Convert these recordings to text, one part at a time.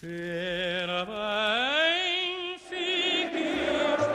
Será bem, fiquista.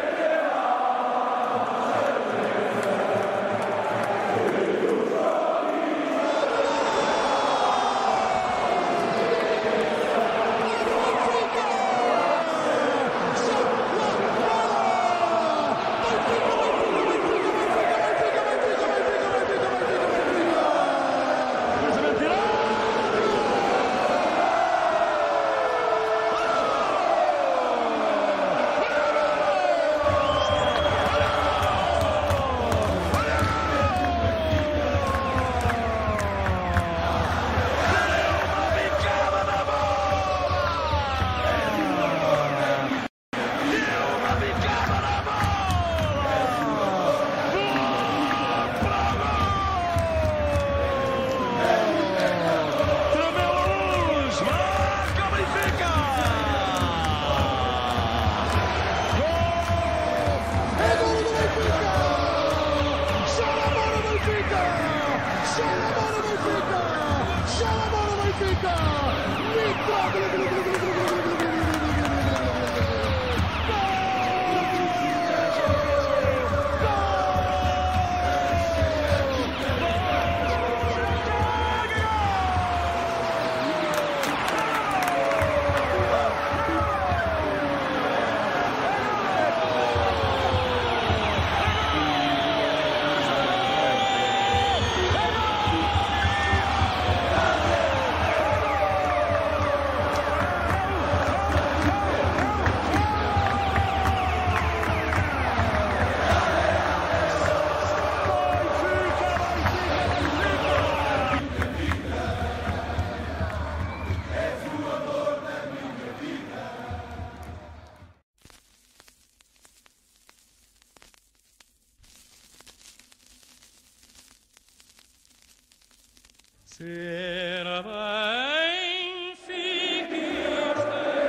Será bem, fiquista.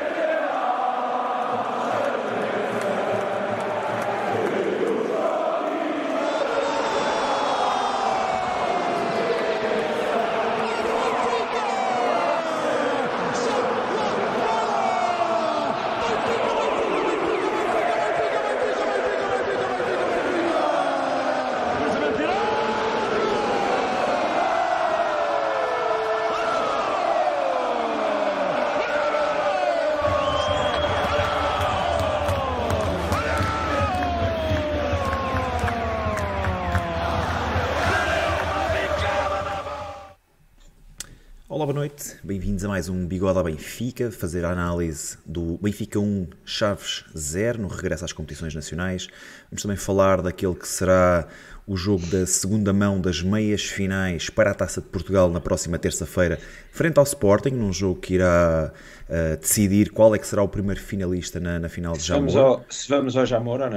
Olá, boa noite, bem-vindos a mais um Bigode ao Benfica, fazer a análise do Benfica 1, Chaves 0, no regresso às competições nacionais. Vamos também falar daquele que será o jogo da segunda mão das meias finais para a Taça de Portugal na próxima terça-feira, frente ao Sporting, num jogo que irá decidir qual é que será o primeiro finalista na final de Jamor. Se vamos ao Jamor ou não?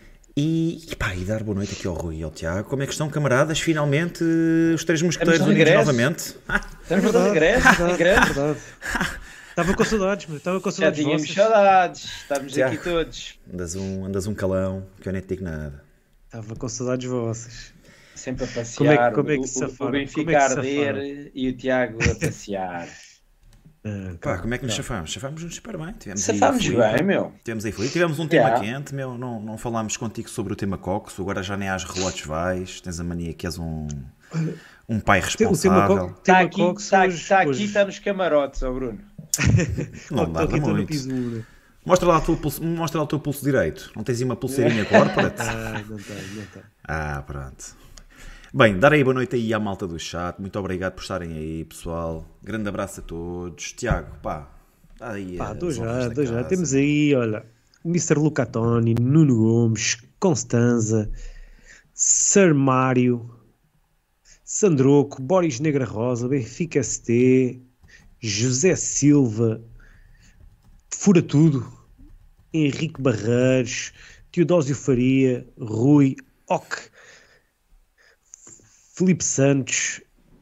E dar boa noite aqui ao Rui e ao Tiago. Como é que estão, camaradas? Finalmente, os três mosqueteiros unidos novamente. Estamos de regresso. Verdade. Estava com saudades, meu. Estava com Já saudades tínhamos vossas. saudades. Estamos Tiago, aqui todos. Andas um calão, que eu nem te digo nada. Estava com saudades vossas. Sempre a passear. Como é que o se safaram? Benfica Como é que a se arder e o Tiago a passear. Pá, como é que nos chafámos? Chafámos-nos super bem. Safámos bem, meu. Tivemos um tema quente, meu. Não falámos contigo sobre o tema Coxo. Agora já nem às relotes vais. Tens a mania que és um pai responsável. Está aqui, está nos camarotes, ó Bruno. Não dá muito. Mostra lá o teu pulso direito. Não tens aí uma pulseirinha corporate? Não tem. Pronto. Bem, dar aí boa noite aí à malta do chat. Muito obrigado por estarem aí, pessoal. Grande abraço a todos. Tiago, dá aí. Dou já. Temos aí, olha, Mr. Lucatoni, Nuno Gomes, Constanza, Sir Mário, Sandroco, Boris Negra Rosa, Benfica ST, José Silva, Fura Tudo, Henrique Barreiros, Teodósio Faria, Rui, Ok, Filipe Santos,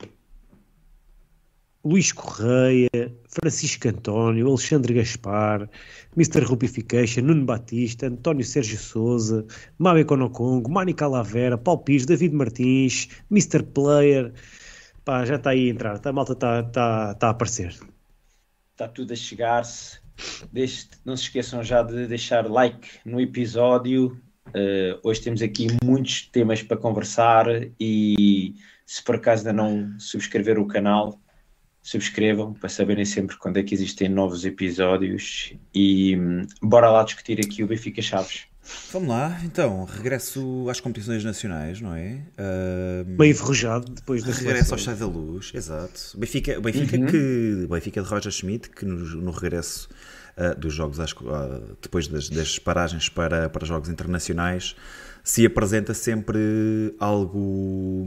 Luís Correia, Francisco António, Alexandre Gaspar, Mr. Rupification, Nuno Batista, António Sérgio Souza, Mabe Conocongo, Mani Calavera, Paulo Pires, David Martins, Mr. Player. Pá, já está aí a entrar, a malta está a aparecer. está tudo a chegar-se. Não se esqueçam já de deixar like no episódio. Hoje temos aqui muitos temas para conversar e se por acaso ainda não subscreveram o canal, subscrevam para saberem sempre quando é que existem novos episódios e bora lá discutir aqui o Benfica Chaves. Vamos lá, então, regresso às competições nacionais, não é? Meio enferrujado depois da regresso ao Estádio da Luz, exato. O Benfica de Roger Schmidt, que no regresso dos jogos, depois das paragens para jogos internacionais, se apresenta sempre algo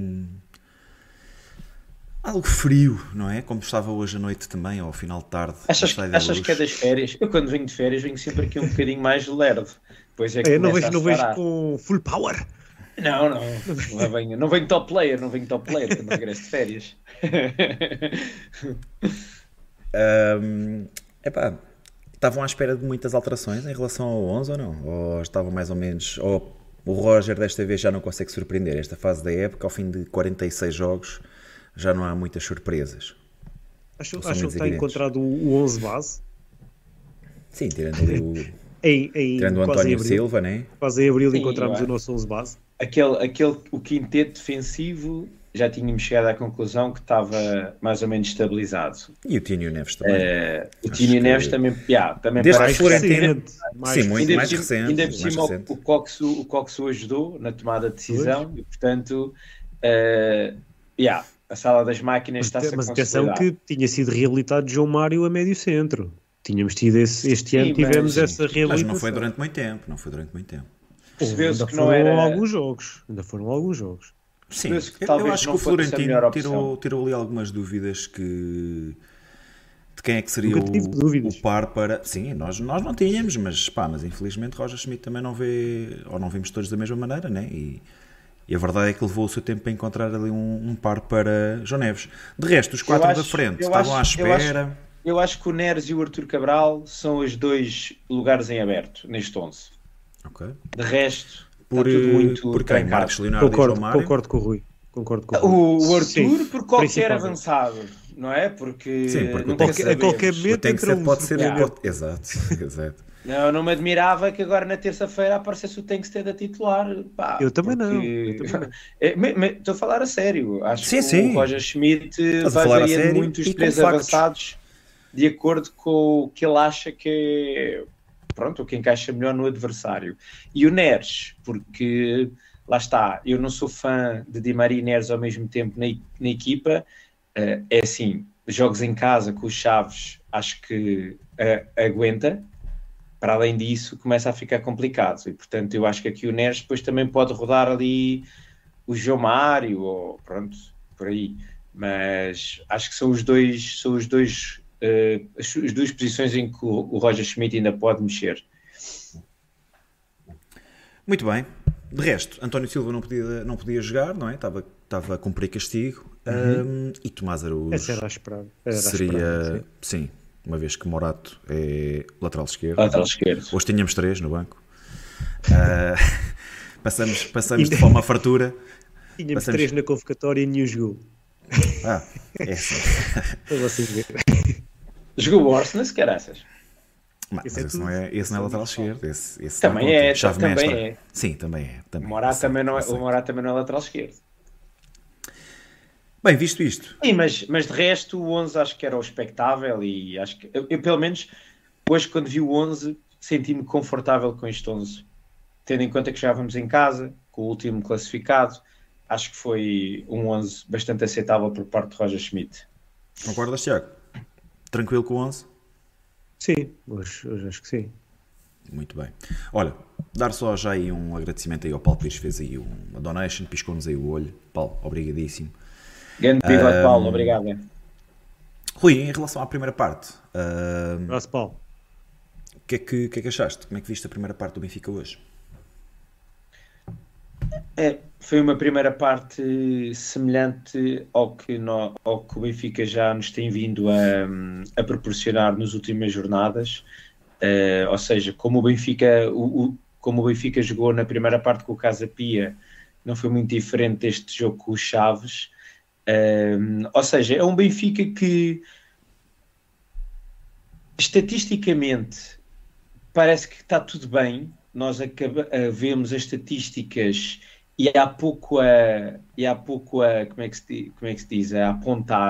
frio, não é? Como estava hoje à noite também, ou ao final de tarde. Achas que é das férias? Eu quando venho de férias venho sempre aqui um bocadinho mais lerdo. Pois é que não vejo com full power. Não venho top player quando regresso de férias. Estavam à espera de muitas alterações em relação ao 11 ou não? Ou estavam mais ou menos... Ou o Roger desta vez já não consegue surpreender? Esta fase da época, ao fim de 46 jogos, já não há muitas surpresas. Acham que está encontrado o 11 base? Sim, tirando ali tirando o António Silva, né? Quase em abril encontramos o nosso 11 base. O quinteto defensivo, já tínhamos chegado à conclusão que estava mais ou menos estabilizado. E o Tínio Neves também. O Tínio Neves também desde parece recente. Sim, muito mais recente. Ainda por cima o Coxo ajudou na tomada de decisão e, portanto, a sala das máquinas está-se a consolidar. Mas atenção que tinha sido reabilitado João Mário a médio centro. Tínhamos tido este ano, tivemos essa reabilitação. Mas não foi durante muito tempo. Percebeu-se que não era... Ainda foram alguns jogos. Sim, eu acho que o Florentino tirou ali algumas dúvidas de quem é que seria o par para... Sim, nós não tínhamos, mas infelizmente Roger Schmidt também não vê, ou não vimos todos da mesma maneira, né? E a verdade é que levou o seu tempo para encontrar ali um par para João Neves. De resto, os quatro da frente estavam à espera... Eu acho que o Neres e o Arthur Cabral são os dois lugares em aberto neste 11. Ok. De resto, está tudo muito por quem? Marcos Leonardo e João Mário? Concordo com o Rui. O Arthur por qualquer avançado, não é? Porque a qualquer momento tem que ser, pode ser... Exato. Não me admirava que agora na terça-feira aparecesse o Tankstead da titular. Eu também não. Estou a falar a sério. Acho que o Roger Schmidt vai variando muito os três avançados de acordo com o que ele acha que é o que encaixa melhor no adversário. E o Neres, porque lá está, eu não sou fã de Di Maria e Neres ao mesmo tempo na equipa. É assim, jogos em casa com os Chaves acho que aguenta. Para além disso, começa a ficar complicado. E, portanto, eu acho que aqui o Neres depois também pode rodar ali o João Mário, ou por aí. Mas acho que são as duas posições em que o Roger Schmidt ainda pode mexer. Muito bem. De resto, António Silva não podia jogar, não é? Estava a cumprir castigo. E Tomás Araújo... Essa era a esperar. Seria... Sim. Uma vez que Morato é lateral esquerdo. Hoje tínhamos 3 no banco. Passamos de forma a fartura. Tínhamos 3 na convocatória e nenhum jogou. É assim. Para vocês verem. Jogou o Orsnes, caraças. Mas esse não é lateral esquerdo. Esse também é. Também é. Sim, também é. O Morato também não é lateral esquerdo. Bem, visto isto. Sim, mas de resto o 11 acho que era o expectável e acho que eu pelo menos hoje quando vi o 11 senti-me confortável com este 11. Tendo em conta que já vamos em casa, com o último classificado, acho que foi um 11 bastante aceitável por parte de Roger Schmidt. Concordas, Tiago? Tranquilo com o 11? Sim, hoje acho que sim. Muito bem. Olha, dar só já aí um agradecimento aí ao Paulo Pires, fez aí uma donation, piscou-nos aí o olho. Paulo, obrigadíssimo. Grande bigode, Paulo, obrigado. Rui, em relação à primeira parte, Nosso Paulo. O que é que achaste? Como é que viste a primeira parte do Benfica hoje? Foi uma primeira parte semelhante ao que o Benfica já nos tem vindo a proporcionar nas últimas jornadas. Ou seja, como o Benfica jogou na primeira parte com o Casa Pia, não foi muito diferente deste jogo com os Chaves. Ou seja, é um Benfica que estatisticamente parece que está tudo bem. Nós vemos as estatísticas e há pouco como é que se diz, a apontar,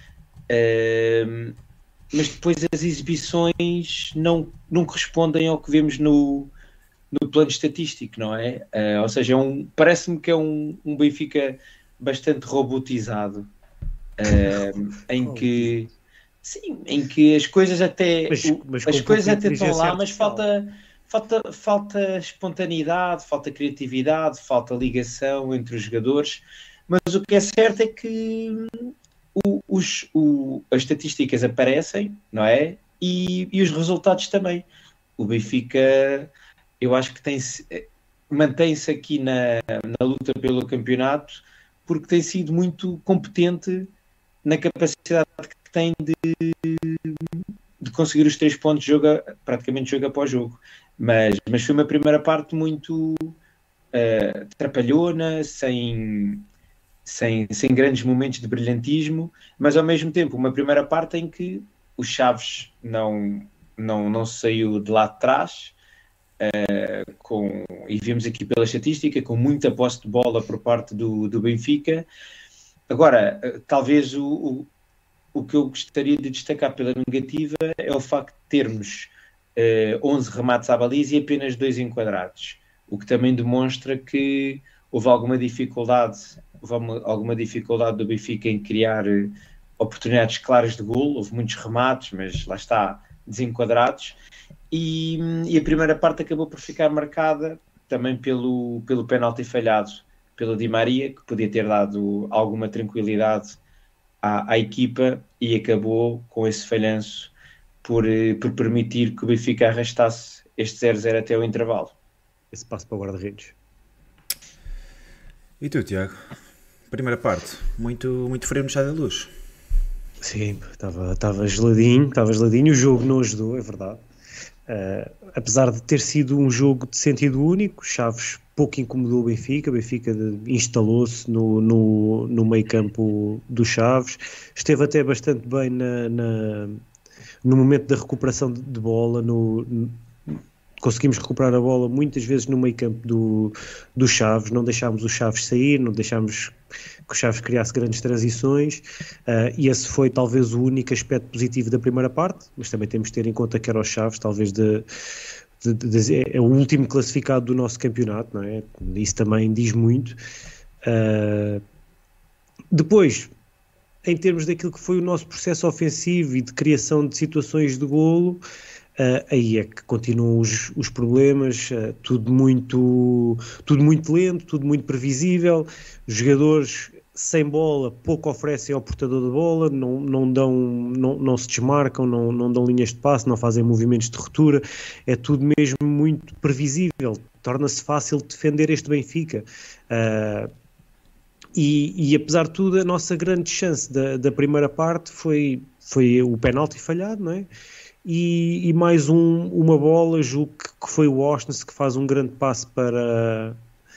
mas depois as exibições não correspondem ao que vemos no plano estatístico, não é? Ou seja, parece-me que é um Benfica bastante robotizado, em que as coisas até estão lá, mas falta espontaneidade, falta criatividade, falta ligação entre os jogadores. Mas o que é certo é que as estatísticas aparecem, não é? E os resultados também. O Benfica, eu acho que mantém-se aqui na luta pelo campeonato, porque tem sido muito competente na capacidade que tem de conseguir os 3 pontos praticamente jogo após jogo. Mas foi uma primeira parte muito trapalhona, sem grandes momentos de brilhantismo, mas ao mesmo tempo uma primeira parte em que o Chaves não saiu de lá de trás, e vimos aqui pela estatística, com muita posse de bola por parte do Benfica. Agora, talvez o que eu gostaria de destacar pela negativa é o facto de termos 11 remates à baliza e apenas 2 enquadrados, o que também demonstra que houve alguma dificuldade do Benfica em criar oportunidades claras de golo. Houve muitos remates, mas lá está, desenquadrados, e a primeira parte acabou por ficar marcada também pelo penalti falhado pelo Di Maria, que podia ter dado alguma tranquilidade à equipa, e acabou com esse falhanço por permitir que o Benfica arrastasse este 0-0 até o intervalo. Esse passo para o guarda-redes. E tu, Tiago? Primeira parte, muito frio no Estádio da Luz. Sim, estava geladinho, o jogo não ajudou, é verdade. Apesar de ter sido um jogo de sentido único, Chaves pouco incomodou o Benfica instalou-se no meio campo do Chaves, esteve até bastante bem no momento da recuperação de bola, conseguimos recuperar a bola muitas vezes no meio campo do Chaves, não deixámos o Chaves sair, não deixámos que o Chaves criasse grandes transições, e esse foi talvez o único aspecto positivo da primeira parte, mas também temos de ter em conta que era o Chaves, talvez é o último classificado do nosso campeonato, não é? Isso também diz muito. Depois, em termos daquilo que foi o nosso processo ofensivo e de criação de situações de golo, aí é que continuam os problemas, tudo muito lento, tudo muito previsível, os jogadores sem bola pouco oferecem ao portador da bola, não se desmarcam, não dão linhas de passe, não fazem movimentos de ruptura, é tudo mesmo muito previsível, torna-se fácil defender este Benfica. E apesar de tudo, a nossa grande chance da primeira parte foi o penalti falhado, não é? E mais uma bola, julgo que foi o Osnes, que faz um grande passe para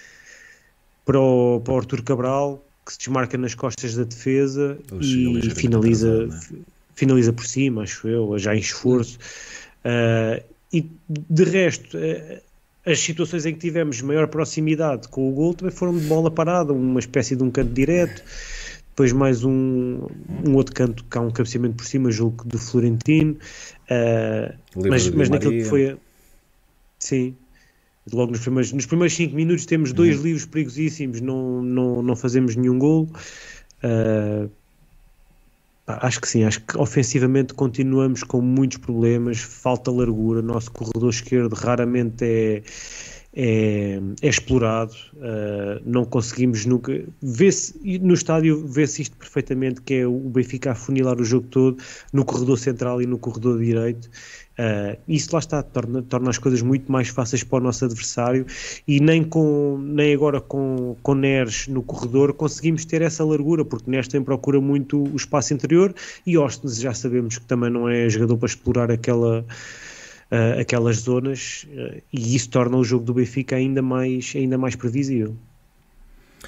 o Artur Cabral, que se desmarca nas costas da defesa e finaliza por cima, acho eu, já em esforço. E de resto, as situações em que tivemos maior proximidade com o gol também foram de bola parada, uma espécie de um canto direto, depois mais um outro canto que há um cabeceamento por cima, julgo do Florentino, mas naquilo que foi sim, logo nos primeiros 5 minutos temos 2 livros perigosíssimos, não fazemos nenhum golo. Acho que ofensivamente continuamos com muitos problemas, falta largura, nosso corredor esquerdo raramente é explorado, não conseguimos nunca no estádio vê-se isto perfeitamente, que é o Benfica a afunilar o jogo todo no corredor central e no corredor direito. Isso lá está, torna as coisas muito mais fáceis para o nosso adversário, e nem agora com Neres no corredor conseguimos ter essa largura, porque Neres tem procura muito o espaço interior, e Ostens já sabemos que também não é jogador para explorar aquelas zonas, e isso torna o jogo do Benfica ainda mais previsível.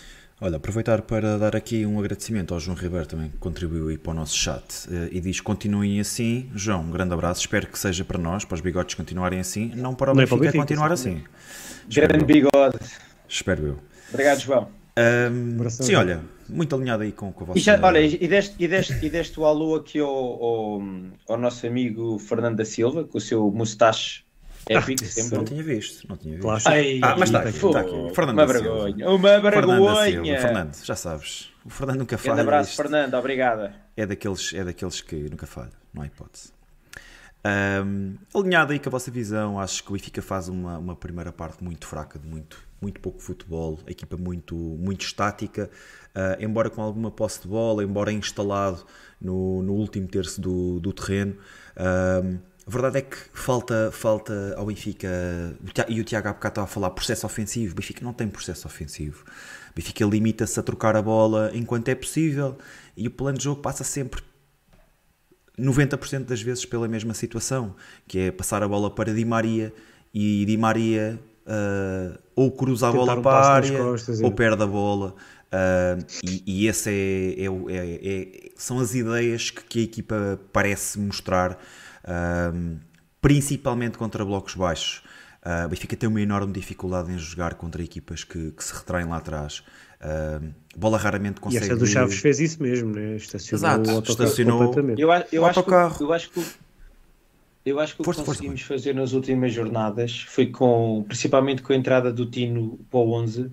Olha, aproveitar para dar aqui um agradecimento ao João Ribeiro também, que contribuiu aí para o nosso chat e diz: continuem assim. João, um grande abraço, espero que seja para nós, para os bigodes continuarem assim, não para o Benfica continuar assim. Grande bigode. Espero eu. Obrigado, João. Sim, olha, muito alinhado aí com a vossa... E deste o alô aqui ao nosso amigo Fernando da Silva, com o seu mustache épico sempre. Não tinha visto. Claro. Mas está aqui. Fernando uma da vergonha. Silva. Uma vergonha. Fernando, já sabes. O Fernando nunca falha. Um abraço, Fernando. Obrigada. É daqueles que nunca falha. Não há hipótese. Alinhado aí com a vossa visão, acho que o Benfica faz uma primeira parte muito fraca, de muito pouco futebol, a equipa muito estática, embora com alguma posse de bola, embora instalado no último terço do terreno. A verdade é que falta ao Benfica, e o Tiago há bocado estava a falar, processo ofensivo. O Benfica não tem processo ofensivo. O Benfica limita-se a trocar a bola enquanto é possível, e o plano de jogo passa sempre 90% das vezes pela mesma situação, que é passar a bola para Di Maria, e Di Maria ou cruza a bola para a área ou perde a bola, e esse são as ideias que a equipa parece mostrar, principalmente contra blocos baixos. O Benfica tem uma enorme dificuldade em jogar contra equipas que se retraem lá atrás. Bola raramente consegue... E esta do Chaves fez isso mesmo, né? Estacionou completamente. Eu acho que o que conseguimos fazer nas últimas jornadas foi principalmente com a entrada do Tino para o 11,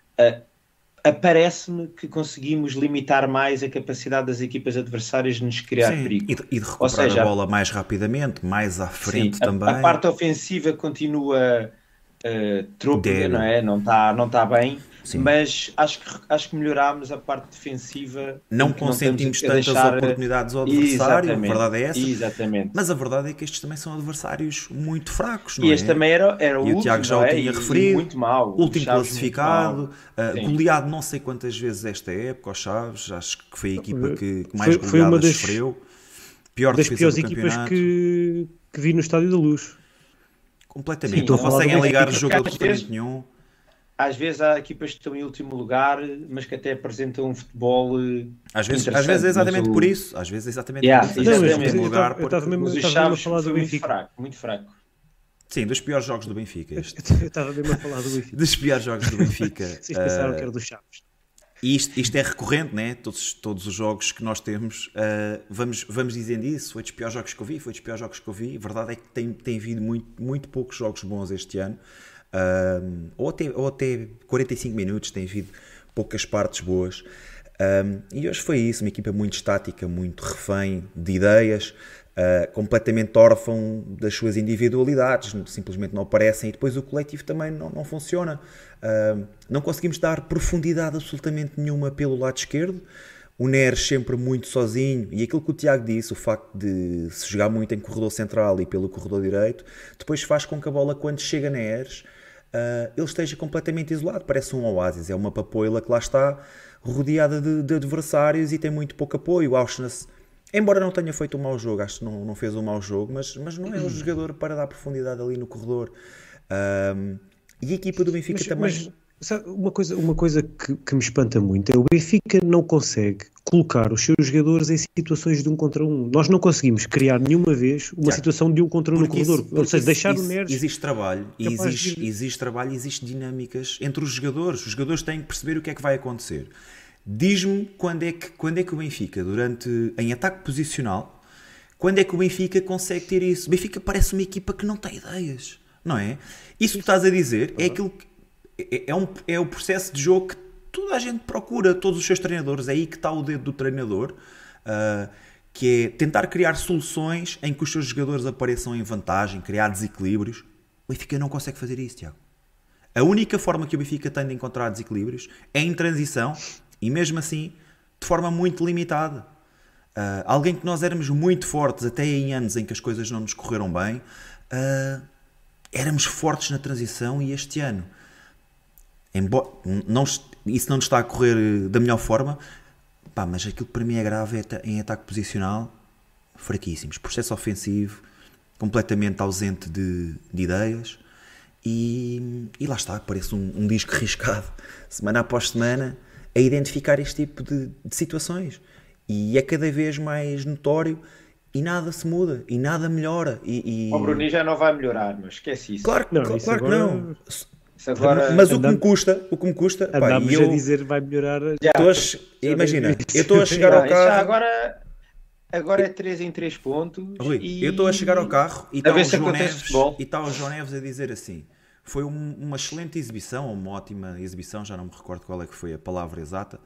parece-me que conseguimos limitar mais a capacidade das equipas adversárias de nos criar perigo. E de recuperar a bola mais rapidamente, mais à frente também. A parte ofensiva continua trôpega, não é? Não está bem. Sim. Mas acho que melhorámos a parte defensiva. Não consentimos tantas oportunidades ao adversário, a verdade é essa. Exatamente. Mas a verdade é que estes também são adversários muito fracos, não é? E este também era o último, o Tiago já o tinha referido, muito mal, último classificado, goleado não sei quantas vezes esta época, aos Chaves, acho que foi a equipa que mais goleadas sofreu. Pior das piores equipas que vi no Estádio da Luz. Completamente. Sim, não conseguem ligar o jogo a absolutamente nenhum. Às vezes há equipas que estão em último lugar, mas que até apresentam um futebol às vezes é exatamente por isso. Às vezes é exatamente por isso. Eu estava mesmo a falar do Benfica. Muito fraco. Sim, dos piores jogos do Benfica. Eu estava mesmo a falar do Benfica. Dos piores jogos do Benfica. Vocês pensaram que era do Chaves. E isto é recorrente, né? Todos os jogos que nós temos, vamos dizendo isso. Foi dos piores jogos que eu vi. A verdade é que tem havido muito poucos jogos bons este ano. Ou até 45 minutos, tem havido poucas partes boas, e hoje foi isso, uma equipa muito estática, muito refém de ideias, completamente órfão das suas individualidades, simplesmente não aparecem, e depois o coletivo também não funciona. Não conseguimos dar profundidade absolutamente nenhuma pelo lado esquerdo. O Neres sempre muito sozinho, e aquilo que o Tiago disse, o facto de se jogar muito em corredor central e pelo corredor direito, depois faz com que a bola, quando chega a Neres, ele esteja completamente isolado, parece um oásis, é uma papoila que lá está, rodeada de adversários, e tem muito pouco apoio. O Auschwitz, embora não tenha feito um mau jogo, acho que não fez um mau jogo, mas não é um jogador para dar profundidade ali no corredor. E a equipa do Benfica também... Sabe, uma coisa que me espanta muito é o Benfica não consegue colocar os seus jogadores em situações de 1 contra 1. Nós não conseguimos criar nenhuma vez uma situação de 1 contra 1 no corredor. Ou seja, deixar o Neres... Existe trabalho, existe dinâmicas entre os jogadores. Os jogadores têm que perceber o que é que vai acontecer. Diz-me quando é que o Benfica, em ataque posicional, quando é que o Benfica consegue ter isso? O Benfica parece uma equipa que não tem ideias, não é? Isso que estás a dizer é aquilo que é o processo de jogo que toda a gente procura, todos os seus treinadores. É aí que está o dedo do treinador, que é tentar criar soluções em que os seus jogadores apareçam em vantagem, criar desequilíbrios. O Benfica não consegue fazer isso, Tiago. A única forma que o Benfica tem de encontrar desequilíbrios é em transição, e mesmo assim de forma muito limitada. Alguém que nós éramos muito fortes até em anos em que as coisas não nos correram bem, éramos fortes na transição, e este ano isso não está a correr da melhor forma, mas aquilo que para mim é grave é em ataque posicional, fraquíssimos, processo ofensivo completamente ausente de ideias, e lá está, parece um disco riscado semana após semana, a identificar este tipo de situações. E é cada vez mais notório e nada se muda e nada melhora. O Bruninho já não vai melhorar, mas esquece isso. Claro que não. Agora, mas o que me custa, pá, e eu a dizer vai melhorar. Imagina, eu estou a chegar ao carro. Agora é 3 em 3 pontos. Rui, eu estou a chegar ao carro e está o João Neves a dizer assim: foi uma excelente exibição, ou uma ótima exibição, já não me recordo qual é que foi a palavra exata.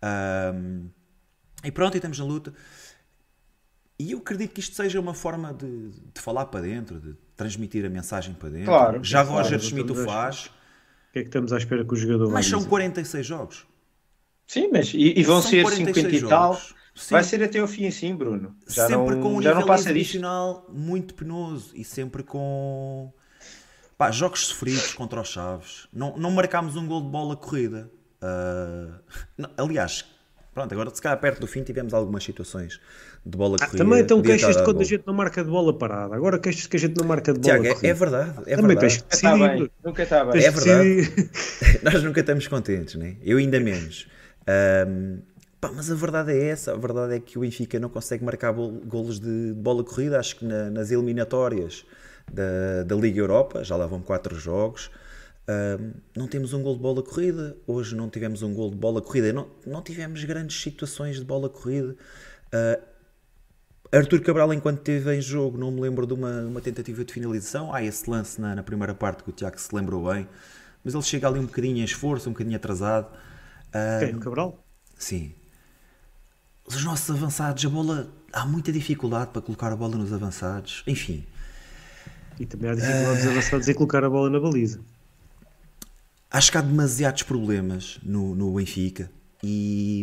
E pronto, e estamos na luta. E eu acredito que isto seja uma forma de falar para dentro, de transmitir a mensagem para dentro. Claro, já Roger Schmidt o faz. O que é que estamos à espera que o jogador Mas são 46 jogos. Sim, mas e vão ser 50 e tal. Sim. Vai ser até o fim assim, Bruno. Sempre com um nível adicional muito penoso e sempre com jogos sofridos contra os Chaves. Não marcámos um gol de bola corrida. Aliás, pronto, agora se calhar perto do fim tivemos algumas situações de bola corrida. Também estão queixas de quando a gente não marca de bola parada. Agora queixas que a gente não marca de bola corrida. É verdade. Também tens que decidir. Nunca está bem. É verdade. Nós nunca estamos contentes, né? Eu ainda menos. Mas a verdade é essa. A verdade é que o Benfica não consegue marcar golos de bola corrida. Acho que nas eliminatórias da Liga Europa, já lá vão 4 jogos, não temos um gol de bola corrida. Hoje não tivemos um gol de bola corrida. Não tivemos grandes situações de bola corrida. Arthur Cabral, enquanto esteve em jogo, não me lembro de uma tentativa de finalização. Esse lance na primeira parte que o Tiago se lembrou bem, mas ele chega ali um bocadinho em esforço, um bocadinho atrasado. Quem? O Cabral? Sim. Os nossos avançados, há muita dificuldade para colocar a bola nos avançados. Enfim. E também há dificuldade dos avançados em colocar a bola na baliza. Acho que há demasiados problemas no Benfica e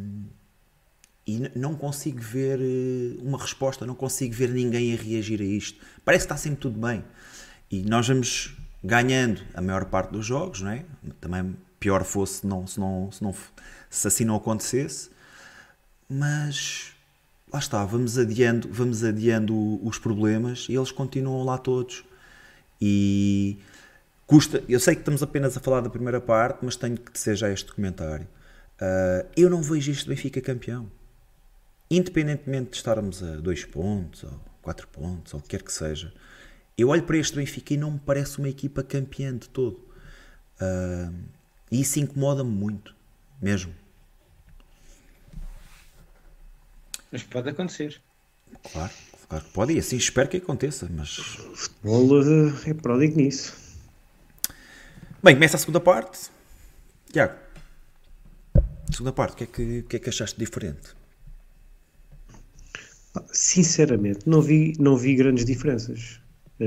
não consigo ver uma resposta, não consigo ver ninguém a reagir a isto. Parece que está sempre tudo bem. E nós vamos ganhando a maior parte dos jogos, não é? Também pior fosse se assim não acontecesse. Mas lá está, vamos adiando os problemas e eles continuam lá todos. E custa, eu sei que estamos apenas a falar da primeira parte, mas tenho que dizer já este documentário. Eu não vejo este Benfica campeão. Independentemente de estarmos a 2 pontos, ou 4 pontos, ou o que quer que seja, eu olho para este Benfica e não me parece uma equipa campeã de todo. E isso incomoda-me muito, mesmo. Mas pode acontecer. Claro que pode, e assim espero que aconteça, mas... O futebol é pródigo nisso. Bem, começa a segunda parte. Tiago, segunda parte, o que é que achaste diferente? Sinceramente, não vi grandes diferenças.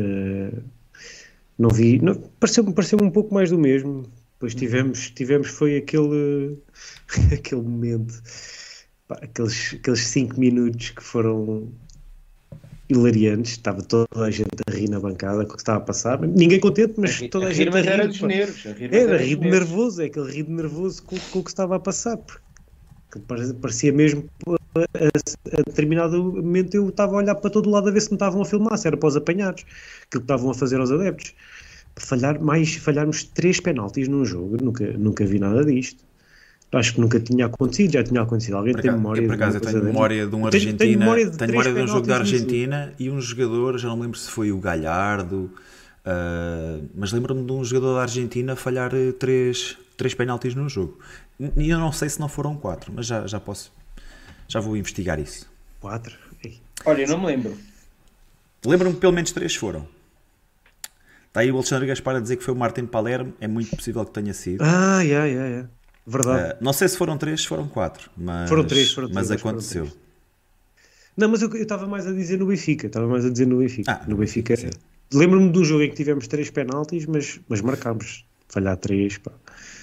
Pareceu-me um pouco mais do mesmo. Depois tivemos foi aquele momento, aqueles 5 minutos que foram hilariantes. Estava toda a gente a rir na bancada com o que estava a passar. Ninguém contente, mas toda a gente a rir. Era dos nervos. Era rir de nervoso, aquele rir de nervoso com o que estava a passar. Porque parecia mesmo, a determinado momento eu estava a olhar para todo lado a ver se me estavam a filmar, se era para os apanhados, aquilo que estavam a fazer aos adeptos. Falharmos 3 penaltis num jogo, nunca vi nada disto. Acho que nunca tinha acontecido, já tinha acontecido. Alguém tem memória? Eu, por acaso, tenho memória de um Argentina, tenho memória de um jogo da Argentina e um jogador, já não me lembro se foi o Galhardo, mas lembro-me de um jogador da Argentina falhar 3 penaltis num jogo. E eu não sei se não foram 4, mas já vou investigar isso. 4? Olha, eu não me lembro. Lembro-me que pelo menos 3 foram. Está aí o Alexandre Gaspar a dizer que foi o Martin Palermo, é muito possível que tenha sido. Verdade. Não sei se foram 3, se foram 4, mas, foram 3, mas aconteceu. Foram 3. Não, mas eu estava mais a dizer no Benfica. No Benfica. Lembro-me de um jogo em que tivemos 3 penaltis, mas marcámos. Falhar 3, pá.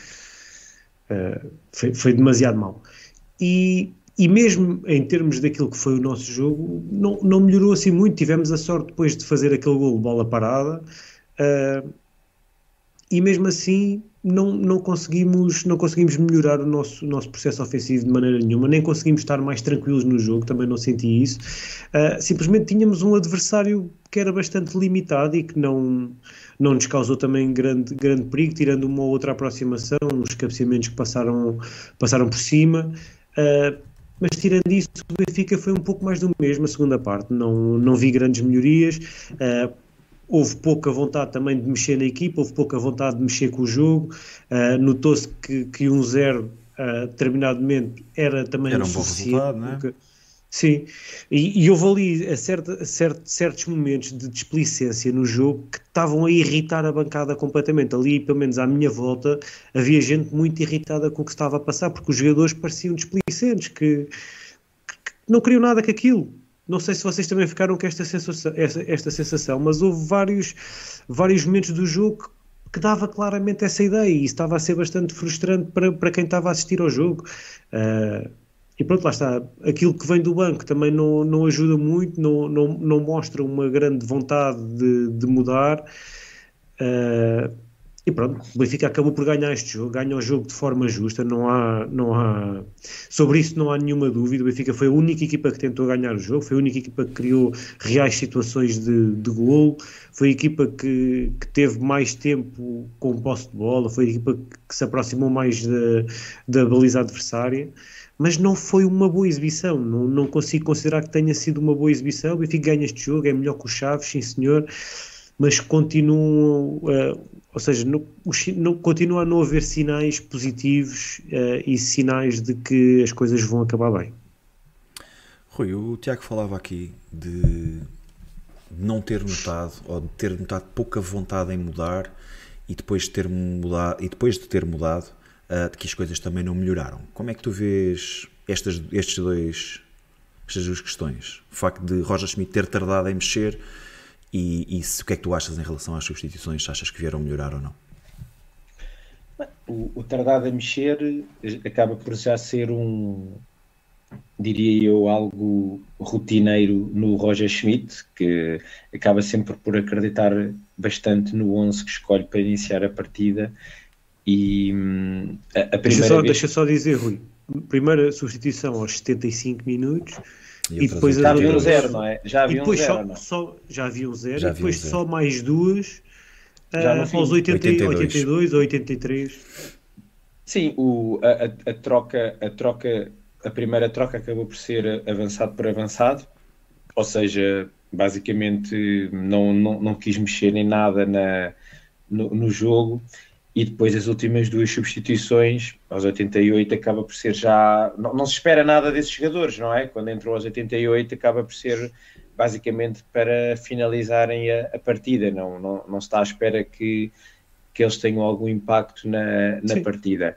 Foi demasiado mal. E mesmo em termos daquilo que foi o nosso jogo, não melhorou assim muito. Tivemos a sorte depois de fazer aquele golo de bola parada, e mesmo assim não conseguimos melhorar o nosso processo ofensivo de maneira nenhuma, nem conseguimos estar mais tranquilos no jogo, também não senti isso. Simplesmente tínhamos um adversário que era bastante limitado e que não nos causou também grande perigo, tirando uma ou outra aproximação, uns cabeceamentos que passaram por cima. Mas tirando isso, o Benfica foi um pouco mais do mesmo a segunda parte, não vi grandes melhorias. Houve pouca vontade também de mexer na equipa, houve pouca vontade de mexer com o jogo. Notou-se que 1-0 determinado momento era também um bom resultado, não é? Sim, e houve ali certos momentos de displicência no jogo que estavam a irritar a bancada completamente. Ali, pelo menos à minha volta, havia gente muito irritada com o que estava a passar, porque os jogadores pareciam displicentes, que não queriam nada com aquilo. Não sei se vocês também ficaram com esta sensação, mas houve vários momentos do jogo que dava claramente essa ideia, e isso estava a ser bastante frustrante para quem estava a assistir ao jogo. E pronto, lá está. Aquilo que vem do banco também não ajuda muito, não mostra uma grande vontade de mudar. E pronto, o Benfica acabou por ganhar este jogo, ganha o jogo de forma justa, sobre isso não há nenhuma dúvida. O Benfica foi a única equipa que tentou ganhar o jogo, foi a única equipa que criou reais situações de golo, foi a equipa que teve mais tempo com posse de bola, foi a equipa que se aproximou mais da baliza adversária. Mas não foi uma boa exibição, não consigo considerar que tenha sido uma boa exibição. O Benfica ganha este jogo, é melhor que o Chaves, sim senhor, mas continuam, ou seja, continua a não haver sinais positivos e sinais de que as coisas vão acabar bem. Rui, o Tiago falava aqui de não ter notado, ou de ter notado pouca vontade em mudar, e depois de ter mudado, de que as coisas também não melhoraram. Como é que tu vês estas duas questões? O facto de Roger Schmidt ter tardado em mexer e o que é que tu achas em relação às substituições? Achas que vieram melhorar ou não? O tardado a mexer acaba por já ser diria eu, algo rotineiro no Roger Schmidt, que acaba sempre por acreditar bastante no 11 que escolhe para iniciar a partida. E a primeira deixa só dizer, Rui, primeira substituição aos 75 minutos e depois já havia um zero, não é? Já havia um zero, já havia um zero, e depois só mais duas aos 82 ou 83. Sim, a primeira troca acabou por ser avançado por avançado, ou seja, basicamente não quis mexer em nada no jogo. E depois as últimas duas substituições, aos 88, acaba por ser já... Não se espera nada desses jogadores, não é? Quando entrou aos 88, acaba por ser basicamente para finalizarem a partida. Não se está à espera que eles tenham algum impacto na partida.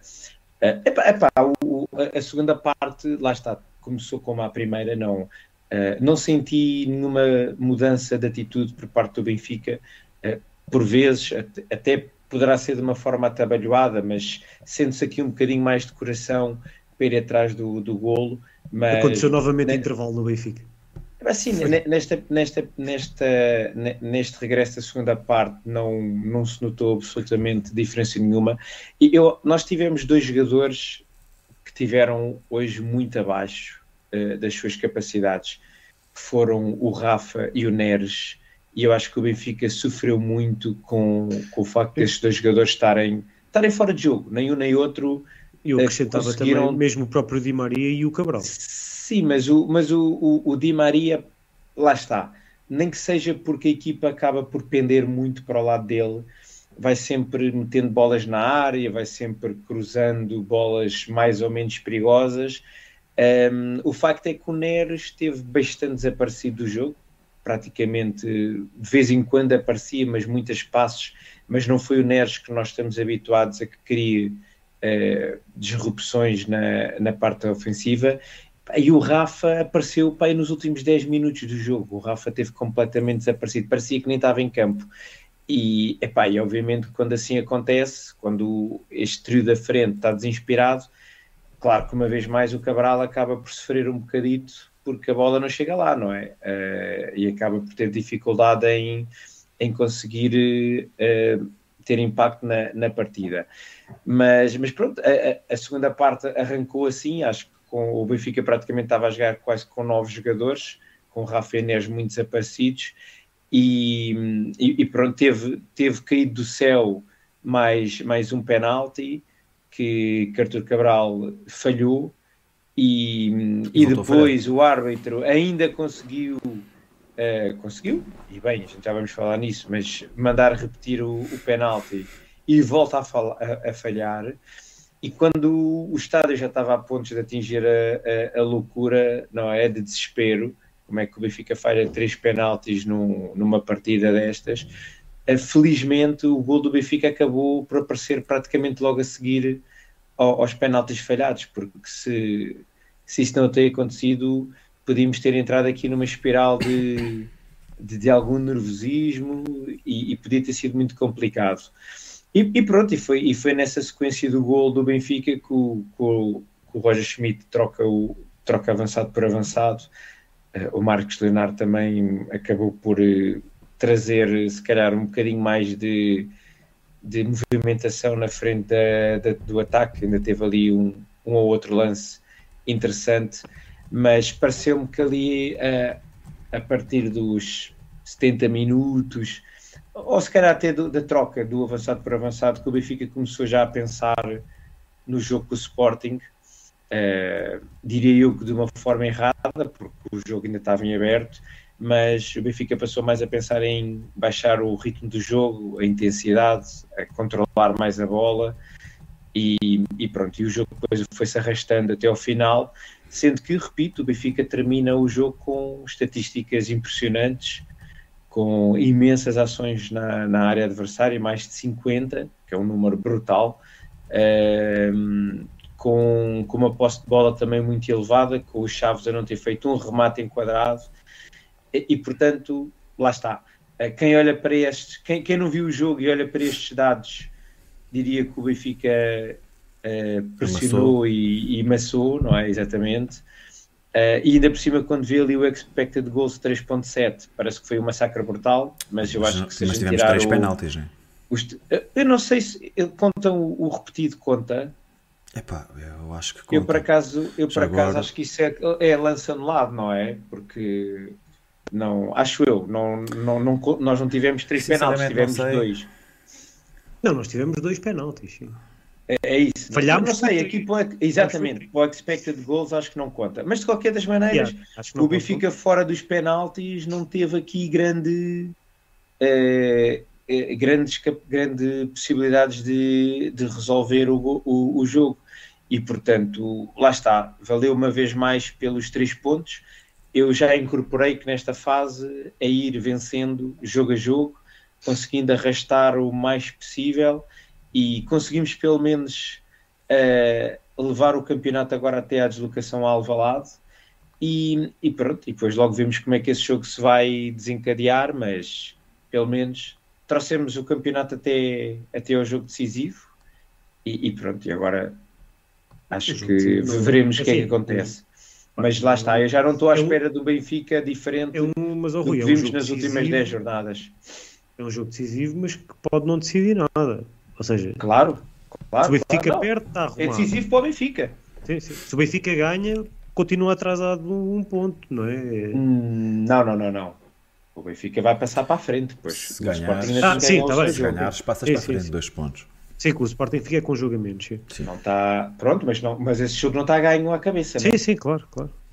A segunda parte, lá está, começou como a primeira, não senti nenhuma mudança de atitude por parte do Benfica. Por vezes, até poderá ser de uma forma atabalhoada, mas sente-se aqui um bocadinho mais de coração para ir atrás do golo. Mas aconteceu novamente intervalo no Benfica. Assim, neste regresso da segunda parte não se notou absolutamente diferença nenhuma. Nós tivemos dois jogadores que tiveram hoje muito abaixo das suas capacidades, que foram o Rafa e o Neres. E eu acho que o Benfica sofreu muito com o facto destes dois jogadores estarem fora de jogo, nem um nem outro. E eu acrescentava também mesmo o próprio Di Maria e o Cabral. Sim, mas o Di Maria, lá está, nem que seja porque a equipa acaba por pender muito para o lado dele, vai sempre metendo bolas na área, vai sempre cruzando bolas mais ou menos perigosas. O facto é que o Neres esteve bastante desaparecido do jogo, praticamente de vez em quando aparecia, mas muitos passos, mas não foi o Neres que nós estamos habituados a que crie disrupções na parte ofensiva. E o Rafa apareceu nos últimos 10 minutos do jogo. O Rafa teve completamente desaparecido, parecia que nem estava em campo. E obviamente quando assim acontece, quando este trio da frente está desinspirado, claro que uma vez mais o Cabral acaba por sofrer um bocadito, porque a bola não chega lá, não é? E acaba por ter dificuldade em conseguir ter impacto na partida. Mas pronto, a segunda parte arrancou assim, acho que o Benfica praticamente estava a jogar quase com 9 jogadores, com o Rafa e Neres muito desaparecidos, e pronto, teve caído do céu mais um penalti que Artur Cabral falhou, e depois o árbitro ainda conseguiu, e bem, a gente já vamos falar nisso, mas mandar repetir o penalti e volta a falhar. E quando o estádio já estava a pontos de atingir a loucura, não é, de desespero, como é que o Benfica falha 3 penaltis numa partida destas, felizmente o gol do Benfica acabou por aparecer praticamente logo a seguir aos penaltis falhados, porque se isso não ter acontecido, podíamos ter entrado aqui numa espiral de algum nervosismo e podia ter sido muito complicado. E pronto, e foi nessa sequência do gol do Benfica que o Roger Schmidt troca avançado por avançado. O Marcos Leonardo também acabou por trazer, se calhar, um bocadinho mais de movimentação na frente do ataque. Ainda teve ali um ou outro lance interessante, mas pareceu-me que ali, a partir dos 70 minutos, ou se calhar até da troca do avançado por avançado, que o Benfica começou já a pensar no jogo com o Sporting, diria eu que de uma forma errada, porque o jogo ainda estava em aberto, mas o Benfica passou mais a pensar em baixar o ritmo do jogo, a intensidade, a controlar mais a bola, e pronto, e o jogo depois foi-se arrastando até ao final, sendo que, repito, o Benfica termina o jogo com estatísticas impressionantes, com imensas ações na área adversária, mais de 50, que é um número brutal, com uma posse de bola também muito elevada, com o Chaves a não ter feito um remate enquadrado, e portanto, lá está. Quem olha para quem não viu o jogo e olha para estes dados, diria que o Benfica pressionou e maçou, não é? Exatamente. E ainda por cima, quando vê ali o expected goals 3.7, parece que foi um massacre brutal, mas eu acho que se a gente tivemos 3 penaltis, não é? Eu não sei se contam o repetido, conta. Epá, eu acho que conta. Eu por acaso acho que isso é lance anulado, não é? Porque não, acho eu, nós não tivemos 3 penaltis, tivemos 2. Não, nós tivemos 2 penaltis, sim. É isso. Falhámos. Não sei, aqui exatamente, para o expected goals acho que não conta. Mas de qualquer das maneiras, o Benfica fora dos penaltis não teve aqui grande possibilidades de resolver o jogo. E portanto, lá está, valeu uma vez mais pelos 3 pontos. Eu já incorporei que nesta fase é ir vencendo jogo a jogo, conseguindo arrastar o mais possível, e conseguimos pelo menos levar o campeonato agora até à deslocação a Alvalade, e pronto, e depois logo vemos como é que esse jogo se vai desencadear, mas pelo menos trouxemos o campeonato até ao jogo decisivo, e pronto, e agora acho que veremos o que é que acontece. Mas lá está, eu já não estou à espera do Benfica diferente do que vimos nas últimas 10 jornadas. É um jogo decisivo, mas que pode não decidir nada. Ou seja, claro, se o Benfica perde, está arrumado. É decisivo para o Benfica. Sim. Se o Benfica ganha, continua atrasado um ponto, não é? Não. O Benfica vai passar para a frente depois. Se ganhar, se ganhares, passas para a frente 2 pontos. Sim, que o Sporting fica com jogo a menos. Sim. Não está pronto, mas esse jogo não está a ganho à cabeça. Sim, claro.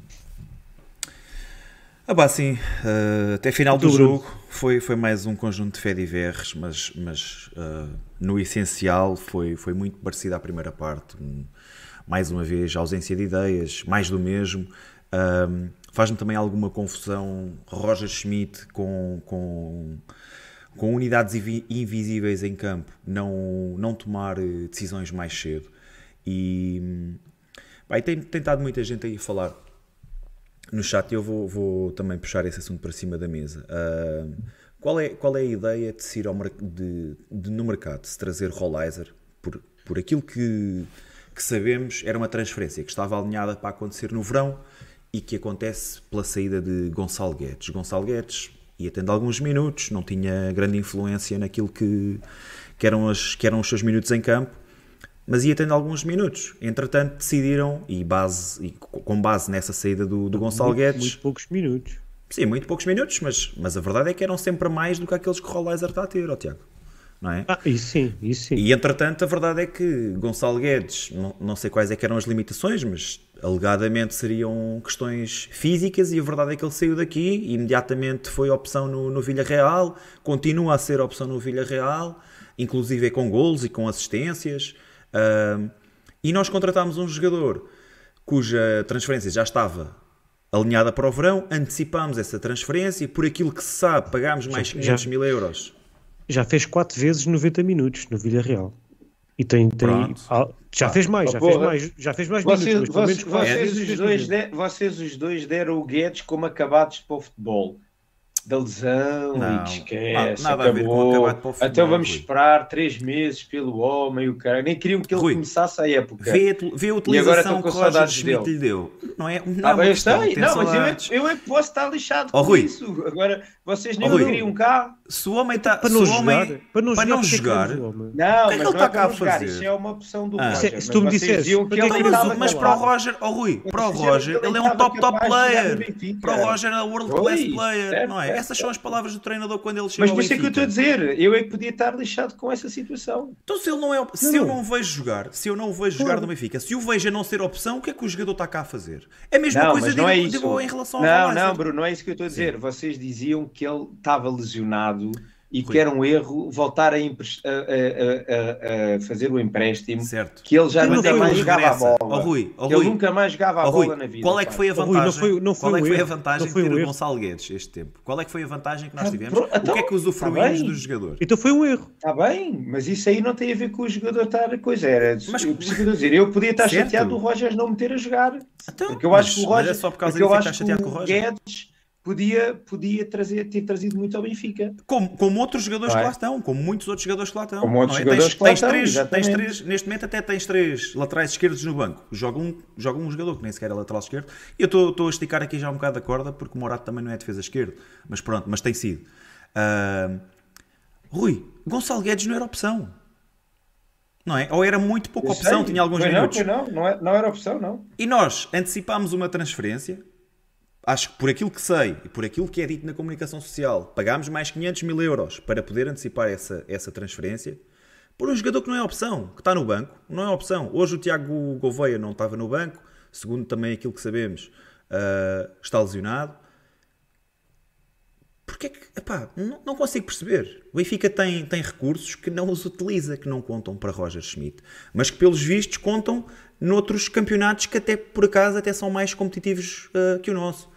Sim, até final do jogo foi mais um conjunto de fediverres, mas no essencial foi muito parecido à primeira parte. Mais uma vez, ausência de ideias, mais do mesmo. Faz-me também alguma confusão Roger Schmidt com unidades invisíveis em campo, não tomar decisões mais cedo. E tem estado muita gente aí a falar no chat, e eu vou também puxar esse assunto para cima da mesa. Qual é a ideia de se ir no mercado, se trazer Rolaiser? Por aquilo que sabemos, era uma transferência que estava alinhada para acontecer no verão e que acontece pela saída de Gonçalo Guedes. Gonçalo Guedes ia tendo alguns minutos, não tinha grande influência naquilo que que eram os seus minutos em campo, mas ia tendo alguns minutos. Entretanto, decidiram, com base nessa saída do Gonçalo Guedes... Muito poucos minutos. Sim, muito poucos minutos, mas a verdade é que eram sempre mais do que aqueles que o Rollheiser está a ter, Tiago. Não é? Isso sim. E entretanto, a verdade é que Gonçalo Guedes, não sei quais é que eram as limitações, mas alegadamente seriam questões físicas, e a verdade é que ele saiu daqui e imediatamente foi opção no Villarreal, continua a ser opção no Villarreal, inclusive com golos e com assistências, e nós contratámos um jogador cuja transferência já estava alinhada para o verão, antecipámos essa transferência e, por aquilo que se sabe, pagámos mais 500 mil euros. Já fez 4 vezes 90 minutos no Villarreal. E já fez mais minutos. Vocês os dois deram o Guedes como acabados para o futebol. Da lesão, e que esquece, nada acabou. A ver com acabado para o futebol, então vamos esperar 3 meses pelo homem, o cara. Nem queriam que ele começasse a época. Vê a utilização que o Roger Schmidt lhe deu. Não é mas eu é que posso estar lixado com isso. Agora, vocês nem queriam cá. Se o homem está para não jogar, não, mas ele está cá a fazer. Isso é uma opção do Roger. Se tu me dissesse, mas para o Roger, ele é um top player. Para o Roger é um world class player, não é? Essas são as palavras do treinador quando ele chega ao Benfica. Mas por isso é que eu estou a dizer, eu é que podia estar lixado com essa situação. Então se eu não o vejo jogar no Benfica, se o vejo a não ser opção, o que é que o jogador está cá a fazer? É a mesma coisa em relação ao Rollheiser. Não, Bruno, não é isso que eu estou a dizer. Vocês diziam que ele estava lesionado e que era um erro voltar a fazer o empréstimo, certo. Que ele já nunca mais jogava a bola. Ele nunca mais jogava a bola na vida. Qual é que foi a vantagem? Qual é que foi a vantagem de ter o Gonçalo Guedes este tempo? Qual é que foi a vantagem que nós tivemos? O que é que usufruímos dos jogadores? Então foi um erro. Está bem, mas isso aí não tem a ver com o jogador estar a coisa. Eu podia estar chateado do Roger não me ter a jogar. Porque eu acho que o Roger, só por causa disso que está chateado com o Roger. Guedes podia ter trazido muito ao Benfica. Como outros jogadores que lá estão, como muitos outros jogadores que lá estão. Como outros jogadores que lá estão, neste momento até tens 3 laterais esquerdos no banco. Joga um jogador que nem sequer é lateral esquerdo. E eu estou a esticar aqui já um bocado a corda, porque o Morato também não é defesa esquerda. Mas pronto, mas tem sido. Rui, Gonçalo Guedes não era opção. Não é? Ou era muito pouca opção, tinha alguns minutos. Não era opção, não. E nós antecipámos uma transferência. Acho que por aquilo que sei e por aquilo que é dito na comunicação social, pagámos mais 500 mil euros para poder antecipar essa transferência por um jogador que não é opção, que está no banco, não é opção. Hoje o Tiago Gouveia não estava no banco, segundo também aquilo que sabemos, está lesionado. Porque é que, não consigo perceber. O Benfica tem recursos que não os utiliza, que não contam para Roger Schmidt, mas que pelos vistos contam noutros campeonatos que até por acaso até são mais competitivos que o nosso.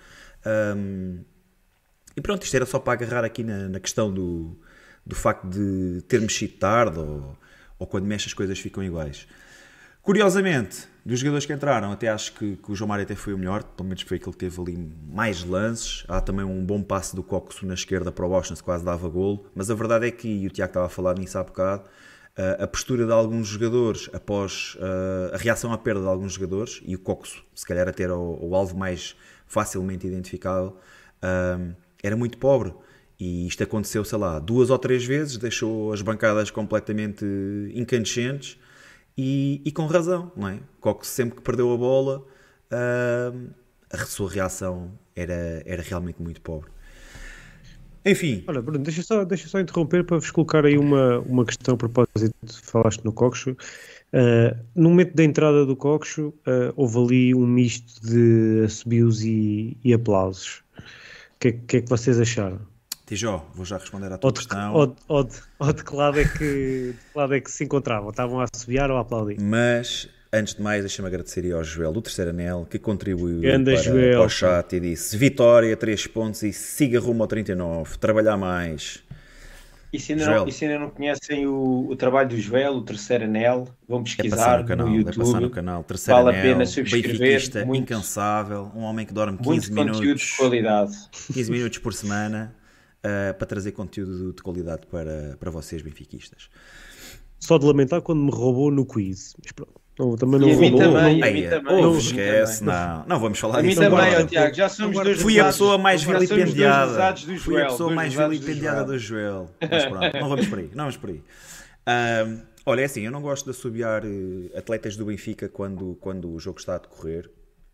E pronto, isto era só para agarrar aqui na questão do facto de ter mexido tarde ou quando mexe as coisas ficam iguais. Curiosamente, dos jogadores que entraram, até acho que o João Mário até foi o melhor, pelo menos foi aquele que teve ali mais lances. Há também um bom passe do Coxo na esquerda para o Washington, quase dava golo, mas a verdade é que, e o Tiago estava a falar nisso há bocado, a postura de alguns jogadores após a reação à perda de alguns jogadores, e o Coxo se calhar até era o alvo mais facilmente identificável, era muito pobre. E isto aconteceu, sei lá, 2 ou 3 vezes, deixou as bancadas completamente incandescentes e com razão, não é? Coxo sempre que perdeu a bola, a sua reação era realmente muito pobre. Enfim. Olha, Bruno, deixa só interromper para vos colocar aí uma questão a propósito de falaste no Coxo. No momento da entrada do Coxo, houve ali um misto de assobios e aplausos. O que é que vocês acharam? Tijó, vou já responder à tua questão. Ou de que lado é que se encontravam? Estavam a assobiar ou a aplaudir? Mas, antes de mais, deixa-me agradecer ao Joel do Terceiro Anel, que contribuiu para o chat e disse: Vitória, 3 pontos e siga rumo ao 39, trabalhar mais. E se ainda não conhecem o trabalho do Joel, o Terceiro Anel, vão pesquisar no YouTube. É passar no canal. Terceiro vale Anel, a pena subscrever. Benfiquista, incansável, um homem que dorme 15 minutos. Conteúdo de qualidade. 15 minutos por semana, para trazer conteúdo de qualidade para vocês, benfiquistas. Só de lamentar quando me roubou no quiz. Mas pronto. Também não não esquece, não vamos falar disso. A mim também, Tiago, já somos dois. Fui a pessoa mais vilipendiada. Fui a pessoa mais vilipendiada do Joel. Mas pronto, não vamos por aí. Olha, é assim, eu não gosto de assobiar atletas do Benfica quando o jogo está a decorrer.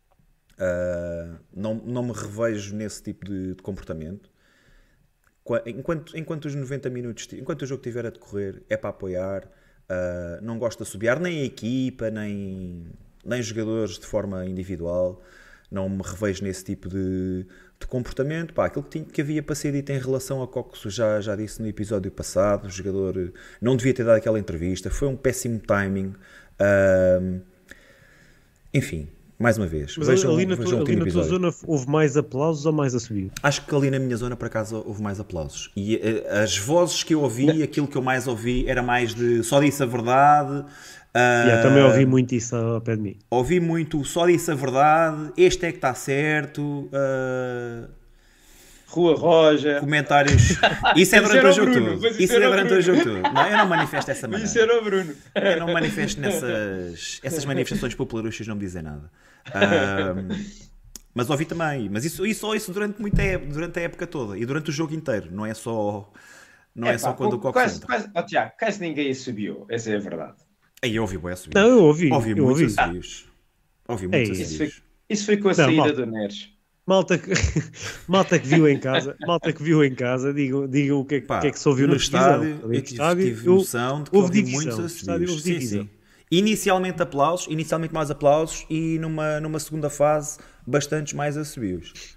Não me revejo nesse tipo de comportamento. Enquanto os 90 minutos, enquanto o jogo estiver a decorrer, é para apoiar. Não gosto de assobiar nem a equipa, nem jogadores de forma individual. Não me revejo nesse tipo de comportamento. Aquilo que havia para ser dito em relação a Cox, já disse no episódio passado. O jogador não devia ter dado aquela entrevista. Foi um péssimo timing. Enfim, mais uma vez. Mas ali na tua zona houve mais aplausos ou mais assobio? Acho que ali na minha zona, por acaso, houve mais aplausos. E as vozes que eu ouvi, aquilo que eu mais ouvi, era mais de só disse a verdade. Também ouvi muito isso ao pé de mim. Ouvi muito, só disse a verdade, este é que está certo. Rua Roja. Comentários. Isso é durante o jogo todo. Isso é durante o jogo todo. Não, eu não manifesto dessa maneira. Isso era o Bruno. Eu não manifesto essas manifestações popularuchas, não me dizem nada. Mas ouvi também. Mas isso durante a época toda. E durante o jogo inteiro. Não é só quando o Cox entra. Tiago, quase ninguém subiu. Essa é a verdade. Aí eu ouvi bué subiu. Não, eu ouvi. Ouvi muitos assobios. Ouvi muitos assobios. Isso foi com a saída do Neres. Malta que viu em casa, digam o que é que se ouviu no na estádio. Eu tive noção de que houve muitos assobios. Sim. Inicialmente mais aplausos e numa segunda fase bastantes mais assobios.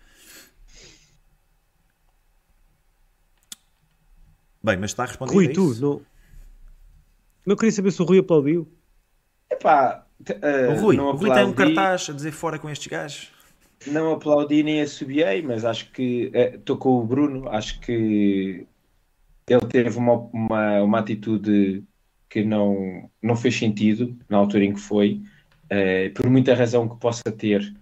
Bem, mas está a responder Rui, a isso? tu não queria saber se o Rui aplaudiu. O Rui tem um cartaz a dizer fora com estes gajos. Não aplaudi nem assobiei, mas acho que estou com o Bruno. Acho que ele teve uma atitude que não fez sentido na altura em que foi. Por muita razão que possa ter,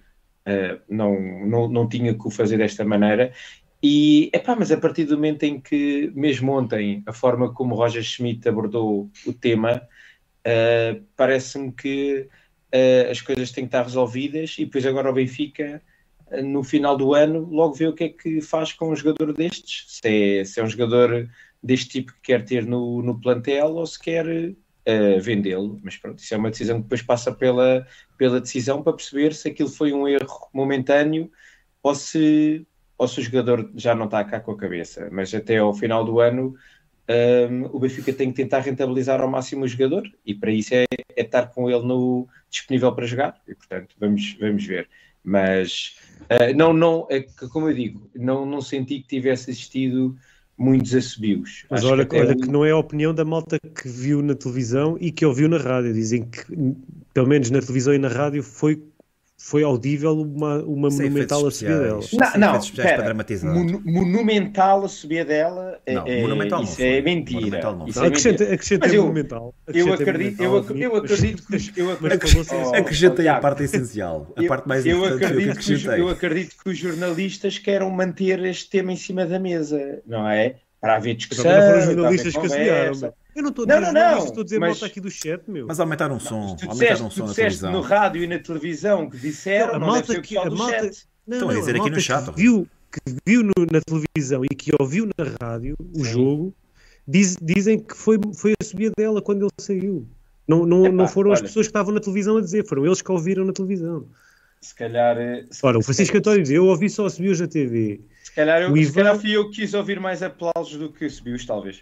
não tinha que o fazer desta maneira. Mas a partir do momento em que, mesmo ontem, a forma como Roger Schmidt abordou o tema, parece-me que as coisas têm que estar resolvidas e depois agora o Benfica, no final do ano, logo vê o que é que faz com um jogador destes. Se é um jogador deste tipo que quer ter no plantel ou se quer vendê-lo. Mas pronto, isso é uma decisão que depois passa pela decisão para perceber se aquilo foi um erro momentâneo ou se o jogador já não está cá com a cabeça. Mas até ao final do ano o Benfica tem que tentar rentabilizar ao máximo o jogador e para isso é estar com ele disponível para jogar e portanto vamos ver. Mas como eu digo, não senti que tivesse existido muitos assobios. Mas olha que não é a opinião da malta que viu na televisão e que ouviu na rádio. Dizem que, pelo menos na televisão e na rádio, foi audível uma monumental assobia dela. Não, para dramatizar. Monumental assobia dela monumental isso é mentira. Acrescentei monumental. Eu acredito que acrescentei a parte essencial. A parte mais importante eu acredito que os jornalistas queiram manter este tema em cima da mesa, não é? Para haver discussão. Não foram os jornalistas que assobiaram. Eu não estou a dizer estou a dizer malta aqui do chat, meu. Mas aumentaram um som. Tu disseste no rádio e na televisão que disseram, a malta que a malta estão a dizer aqui no chat. Que viu na televisão e que ouviu na rádio o jogo, dizem que foi a subida dela quando ele saiu. Não foram as pessoas que estavam na televisão a dizer, foram eles que ouviram na televisão. Se calhar... Ora, o Francisco António diz, eu ouvi só subiu na TV. Se calhar fui eu que quis ouvir mais aplausos do que subiu, talvez.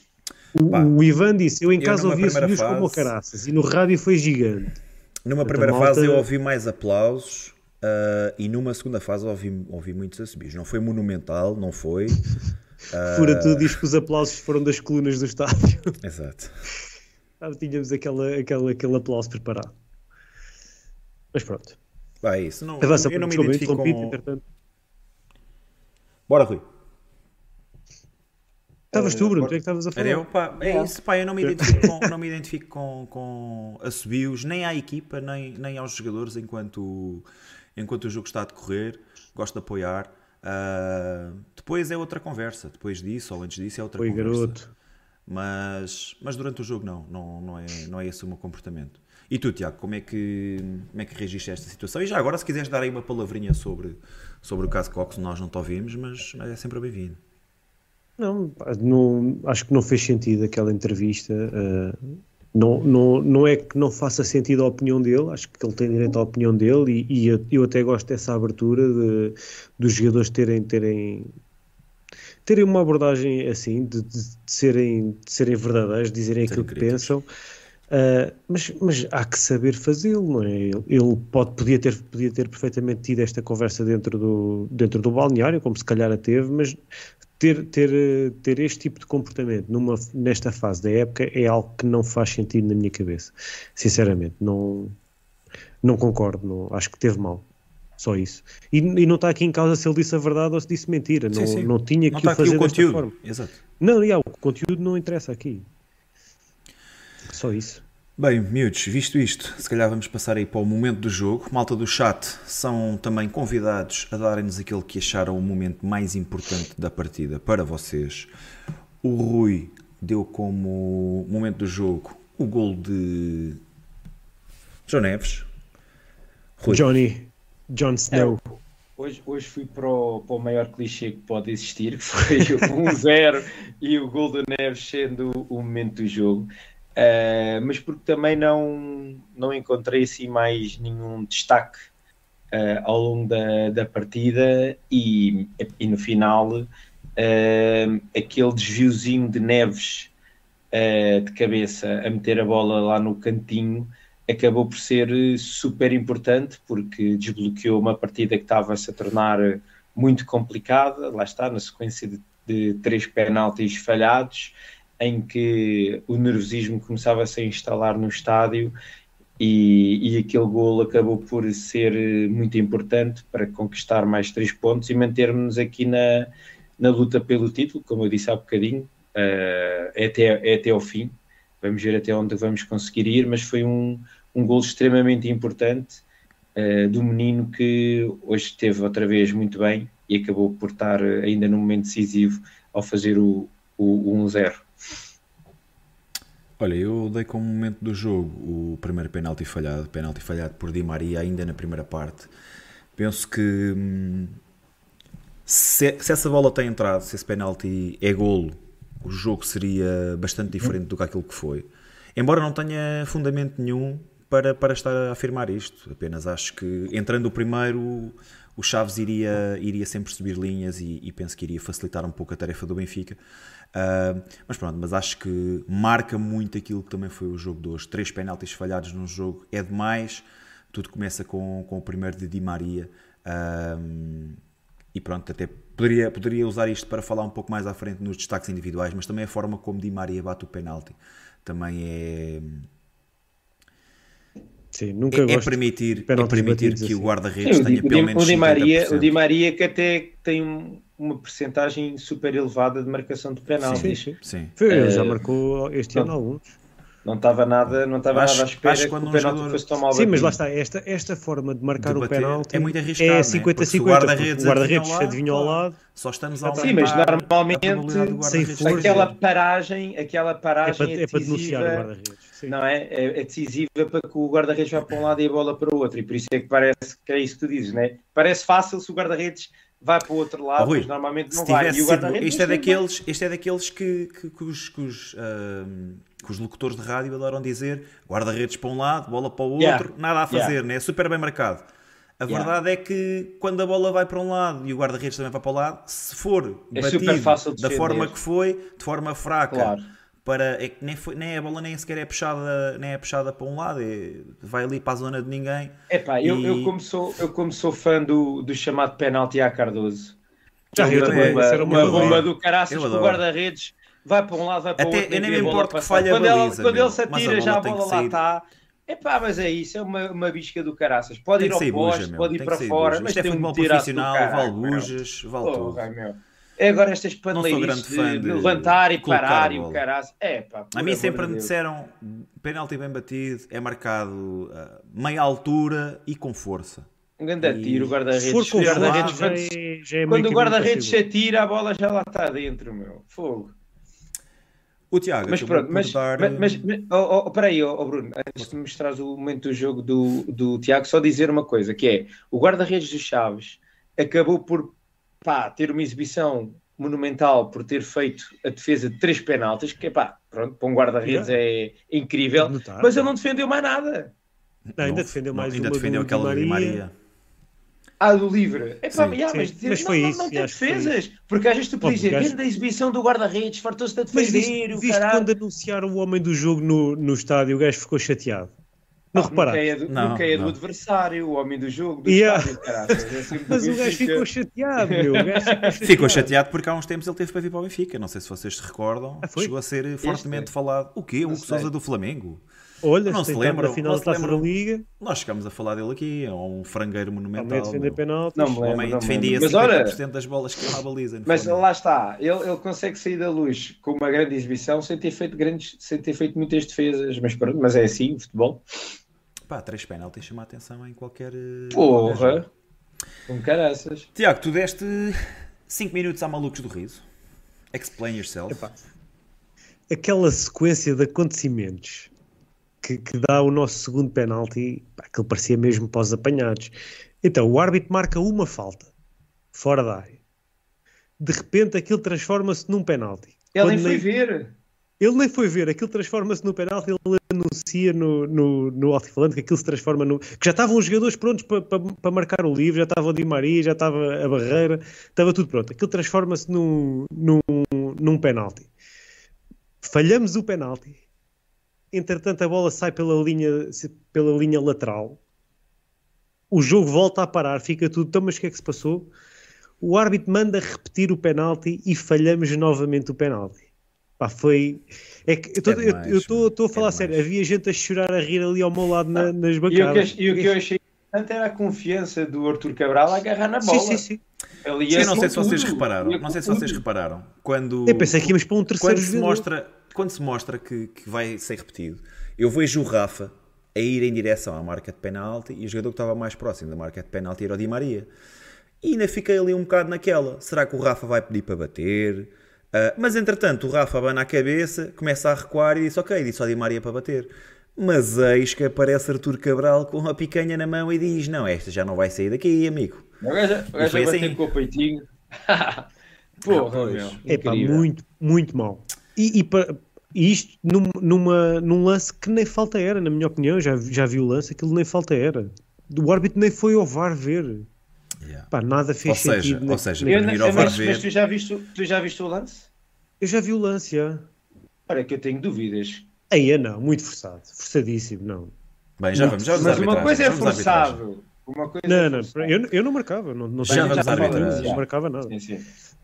O Ivan disse, eu em casa ouvia subiu como caraças e no rádio foi gigante. Numa primeira fase eu ouvi mais aplausos e numa segunda fase ouvi muitos assobios. Não foi monumental, não foi. Fura tudo, diz que os aplausos foram das colunas do estádio. Exato. Tínhamos aquele aplauso preparado. Mas pronto. É isso. Eu não me identifico com... Bora, Rui. Estavas tu, Bruno, o que é que estavas a falar? Isso, eu não me identifico com assobios, nem à equipa, nem aos jogadores enquanto o jogo está a decorrer. Gosto de apoiar. Depois é outra conversa. Depois disso ou antes disso é outra conversa. Garoto. Mas durante o jogo não é esse o meu comportamento. E tu, Tiago, como é que reagiste a esta situação? E já agora, se quiseres dar aí uma palavrinha sobre o caso Cox, nós não te ouvimos, mas é sempre bem-vindo. Não, acho que não fez sentido aquela entrevista. Não é que não faça sentido a opinião dele, acho que ele tem direito à opinião dele e eu até gosto dessa abertura dos jogadores terem uma abordagem assim, de serem verdadeiros, dizerem aquilo que pensam. Mas há que saber fazê-lo, não é? Ele podia ter perfeitamente tido esta conversa dentro do balneário, como se calhar a teve, mas ter este tipo de comportamento nesta fase da época é algo que não faz sentido na minha cabeça. Sinceramente, não concordo, acho que teve mal. Só isso. E não está aqui em causa se ele disse a verdade ou se disse mentira. Sim. Não tinha que o fazer desta forma. Exato. Não, o conteúdo não interessa aqui. Só isso. Bem, miúdos, visto isto, se calhar vamos passar aí para o momento do jogo. Malta do chat são também convidados a darem-nos aquele que acharam o momento mais importante da partida para vocês. O Rui deu como momento do jogo o gol de João Neves. Rui. John Snow. Hoje fui para o maior clichê que pode existir, que foi o 1-0 e o gol do Neves sendo o momento do jogo. Mas porque também não encontrei assim mais nenhum destaque ao longo da partida e no final aquele desviozinho de Neves de cabeça a meter a bola lá no cantinho acabou por ser super importante porque desbloqueou uma partida que estava-se a tornar muito complicada, lá está, na sequência de 3 penaltis falhados, em que o nervosismo começava-se a instalar no estádio e aquele golo acabou por ser muito importante para conquistar mais 3 pontos e mantermos aqui na luta pelo título, como eu disse há bocadinho, é até ao fim. Vamos ver até onde vamos conseguir ir, mas foi um golo extremamente importante do menino que hoje esteve outra vez muito bem e acabou por estar ainda no momento decisivo ao fazer o 1-0. Olha, eu dei como momento do jogo o primeiro penalti falhado por Di Maria ainda na primeira parte. Penso que se essa bola tem entrado, se esse penalti é golo, o jogo seria bastante diferente do que aquilo que foi. Embora não tenha fundamento nenhum para estar a afirmar isto, apenas acho que entrando o primeiro o Chaves iria sempre subir linhas e penso que iria facilitar um pouco a tarefa do Benfica. Mas pronto, mas acho que marca muito aquilo que também foi o jogo de hoje. 3 penaltis falhados num jogo é demais. Tudo começa com o primeiro de Di Maria. E pronto, até poderia usar isto para falar um pouco mais à frente nos destaques individuais, mas também a forma como Di Maria bate o penalti também é... Sim, nunca gosto permitir que assim o guarda-redes tenha pelo menos 50%. O Di Maria que até tem uma percentagem super elevada de marcação de penaltis. Sim. Ele já marcou este ano alguns. Não estava nada à espera que o penalti fosse tão mal batido. Sim, mas lá está, esta forma de marcar o penalti é muito arriscado, é 50-50, o guarda-redes adivinha ao lado. Só estamos a sim, mas normalmente sem força, aquela paragem é para denunciar o guarda-redes. Não é? É decisiva para que o guarda-redes vá para um lado e a bola para o outro. E por isso é que parece que é isso que tu dizes, não é? Parece fácil se o guarda-redes vai para o outro lado, mas normalmente não vai. E o guarda-redes isto é daqueles que os locutores de rádio adoram dizer guarda-redes para um lado, bola para o outro, nada a fazer, né? É super bem marcado. A verdade é que quando a bola vai para um lado e o guarda-redes também vai para o lado, se for batido da forma que foi, de forma fraca, nem a bola nem sequer é puxada para um lado, vai ali para a zona de ninguém. Eu como sou fã do chamado penalti a Cardoso, uma bomba do caraças que o guarda-redes vai para um lado, vai para o outro. Eu nem me importo que falhe a baliza. Quando ele se atira, já a bola lá está. Mas é isso, é uma bisca do caraças. Pode ir ao poste, pode ir para fora, mas isto é futebol profissional, vale bujas, vale tudo. É agora estas paneleirices de levantar e parar e o caraças. A mim sempre me disseram penalti bem batido, é marcado meia altura e com força. Um grande tiro, o guarda-redes. Quando o guarda-redes se atira, a bola já lá está dentro, meu. Fogo. O Tiago, mas pronto, espera aí, Bruno, antes de mostrares o momento do jogo do Tiago, só dizer uma coisa, que é, o guarda-redes dos Chaves acabou por ter uma exibição monumental por ter feito a defesa de 3 penaltis, que pá, pronto, para um guarda-redes é incrível, mas ele não defendeu mais nada. Ainda defendeu mais ainda defendeu aquela de Di Maria. Do livre. Mas foi isso. Não tem defesas. Porque às vezes tu podes dizer, vendo a exibição do guarda-redes, fartou-se de defender. Mas viste quando anunciaram o homem do jogo no estádio, o gajo ficou chateado. Não reparaste? Nunca é do adversário, o homem do jogo, do estádio, mas o gajo ficou chateado, meu. Ficou chateado porque há uns tempos ele teve para vir para o Benfica. Não sei se vocês se recordam. Chegou a ser fortemente falado. O quê? O Hugo Sousa do Flamengo? Olha, não se lembra, final da Taça da Liga. Nós chegámos a falar dele aqui, é um frangueiro monumental. Defender penaltis. O homem defendia 50% das bolas que ele baliza. Mas lá está, ele consegue sair da luz com uma grande exibição sem ter feito muitas defesas, mas é assim, o futebol. 3 penaltis chama a atenção em qualquer... Porra! Com caraças. Tiago, tu deste 5 minutos a malucos do riso. Explain yourself. Aquela sequência de acontecimentos que dá o nosso segundo penalti, aquilo parecia mesmo para os apanhados. Então, o árbitro marca uma falta, fora da área. De repente, aquilo transforma-se num penalti. Ele nem foi ver. Ele nem foi ver, aquilo transforma-se num penalti, ele anuncia no altifalante que aquilo se transforma no... Que já estavam os jogadores prontos para marcar o livre, já estava o Di Maria, já estava a Barreira, estava tudo pronto. Aquilo transforma-se num penalti. Falhamos o penalti. Entretanto, a bola sai pela linha lateral. O jogo volta a parar, fica tudo. Então, mas o que é que se passou? O árbitro manda repetir o penalti e falhamos novamente o penalti. Foi... eu estou a falar sério. Havia gente a chorar, a rir ali ao meu lado nas bancadas. E o que eu achei importante era a confiança do Arthur Cabral a agarrar na bola. Sim. Eu não sei se vocês repararam. Quando... Eu pensei que íamos para um terceiro quando se mostra que vai ser repetido, eu vejo o Rafa a ir em direção à marca de penalti e o jogador que estava mais próximo da marca de penalti era o Di Maria. E ainda fiquei ali um bocado naquela. Será que o Rafa vai pedir para bater? Mas entretanto o Rafa abana a cabeça, começa a recuar e diz disse ao Di Maria para bater. Mas eis que aparece Artur Cabral com a picanha na mão e diz, não, esta já não vai sair daqui, amigo. O gajo vai assim com o peitinho. Porra, meu. Muito, muito mal. E isto num lance que nem falta era, na minha opinião, já vi o lance, aquilo nem falta era. O árbitro nem foi ao VAR ver. Nada fez sentido. Ou seja, ir ao VAR ver... Mas tu já viste o lance? Eu já vi o lance, já. Olha que eu tenho dúvidas. Aí não, muito forçado. Forçadíssimo, não. Bem, já vamos mas uma coisa é forçado. Eu não marcava. Não marcava nada. Sim.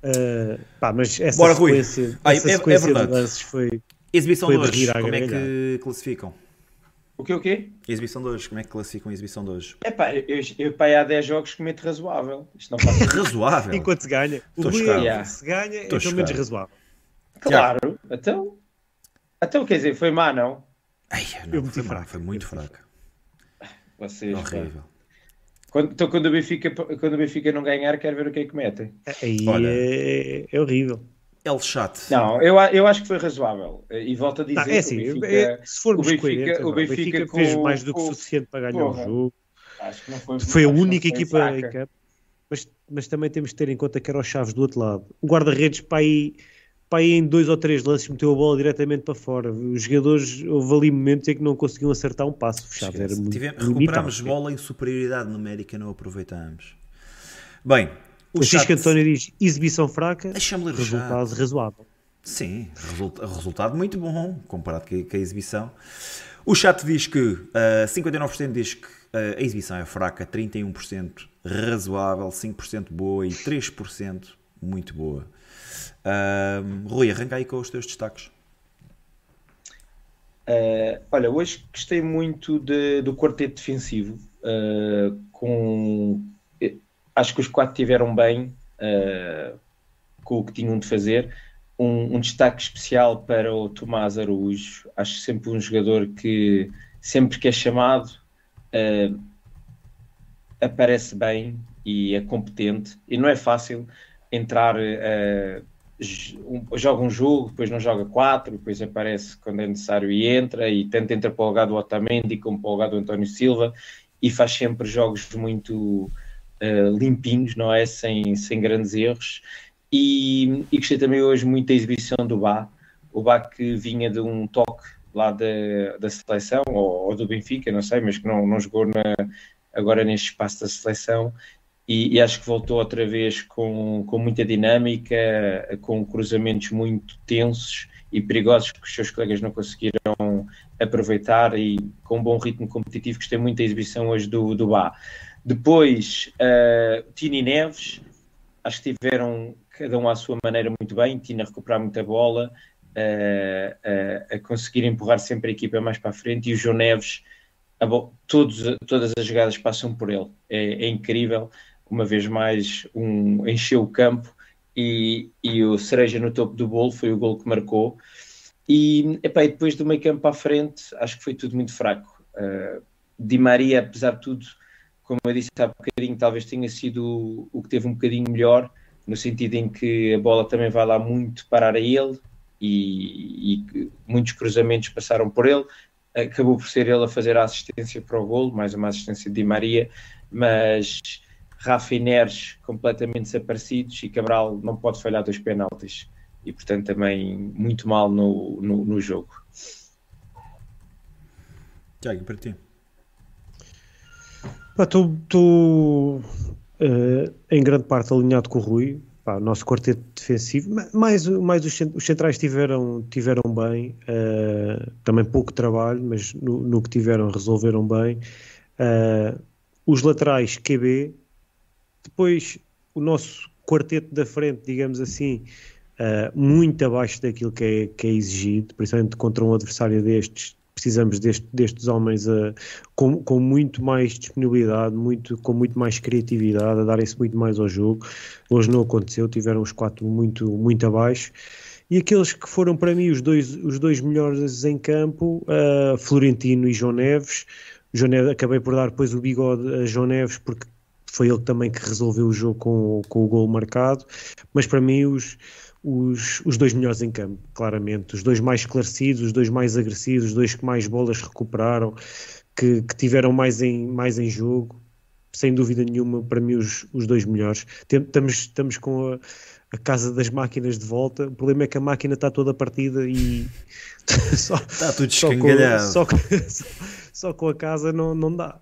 Mas essa Bora, sequência, de lances foi... Exibição de hoje, como é que classificam? O quê? Exibição de hoje, como é que classificam a exibição de hoje? Eu há 10 jogos que meto razoável. Isto não faz razoável? Enquanto se ganha. O Rui se ganha, é pelo menos razoável. Claro, então quer dizer, foi má, não? Foi muito fraca. Vocês, horrível. Quando o Benfica não ganhar, quero ver o que é que metem. Aí é horrível. El chato. Não, eu acho que foi razoável. E volto a dizer se formos coerentes, o Benfica fez mais do que suficiente para ganhar o jogo. Acho que não foi a única equipa em campo. Mas também temos de ter em conta que era os Chaves do outro lado. O guarda-redes para aí em 2 ou 3 lances meteu a bola diretamente para fora. Os jogadores, houve ali momentos em que não conseguiam acertar um passo. O Chaves era muito recuperámos bola em superioridade numérica, não aproveitamos. Bem, o Francisco António diz exibição fraca, resultado razoável. Sim, resultado muito bom comparado com a exibição. O chat diz que 59% diz que a exibição é fraca, 31% razoável, 5% boa e 3% muito boa. Rui, arranca aí com os teus destaques. Olha, hoje gostei muito do quarteto defensivo. Acho que os 4 tiveram bem com o que tinham de fazer. Um destaque especial para o Tomás Araújo. Acho sempre um jogador que sempre que é chamado aparece bem e é competente. E não é fácil entrar... joga um jogo, depois não joga 4, depois aparece quando é necessário e entra, e tanto entra para o lugar do Otamendi como para o lugar do António Silva, e faz sempre jogos muito limpinhos, não é? Sem grandes erros. E gostei também hoje muito da exibição do Bá, o Bá que vinha de um toque lá da seleção, ou do Benfica, não sei, mas que não jogou agora neste espaço da seleção, e acho que voltou outra vez com muita dinâmica, com cruzamentos muito tensos e perigosos que os seus colegas não conseguiram aproveitar, e com um bom ritmo competitivo. Gostei muito da exibição hoje do Bá. Depois, Tino e Neves, acho que tiveram cada um à sua maneira muito bem. Tino a recuperar muita bola, a conseguir empurrar sempre a equipa mais para a frente, e o João Neves, todas as jogadas passam por ele. É incrível. Uma vez mais, encheu o campo, e o cereja no topo do bolo foi o gol que marcou. E depois do meio campo à frente, acho que foi tudo muito fraco. Di Maria, apesar de tudo, como eu disse há bocadinho, talvez tenha sido o que teve um bocadinho melhor, no sentido em que a bola também vai lá muito parar a ele, e muitos cruzamentos passaram por ele. Acabou por ser ele a fazer a assistência para o golo, mais uma assistência de Di Maria, mas Rafa e Neres completamente desaparecidos, e Cabral não pode falhar 2 penaltis, e portanto também muito mal no jogo. Tiago, para ti? Estou em grande parte alinhado com o Rui. Nosso quarteto defensivo, mais os centrais tiveram bem, também pouco trabalho, mas no que tiveram resolveram bem. Os laterais QB, depois o nosso quarteto da frente, digamos assim, muito abaixo daquilo que é exigido, principalmente contra um adversário destes. Precisamos destes homens com muito mais disponibilidade, com muito mais criatividade, a darem-se muito mais ao jogo. Hoje não aconteceu, tiveram os 4 muito, muito abaixo. E aqueles que foram para mim os dois melhores em campo, Florentino e João Neves. João Neves, acabei por dar depois o bigode a João Neves, porque foi ele também que resolveu o jogo com o gol marcado. Mas para mim os 2 melhores em campo, claramente, os 2 mais esclarecidos, os 2 mais agressivos, os 2 que mais bolas recuperaram, que tiveram mais em jogo, sem dúvida nenhuma. Para mim os 2 melhores. Estamos com a casa das máquinas de volta. O problema é que a máquina está toda partida e está tudo escangalhado. Só com a casa não dá.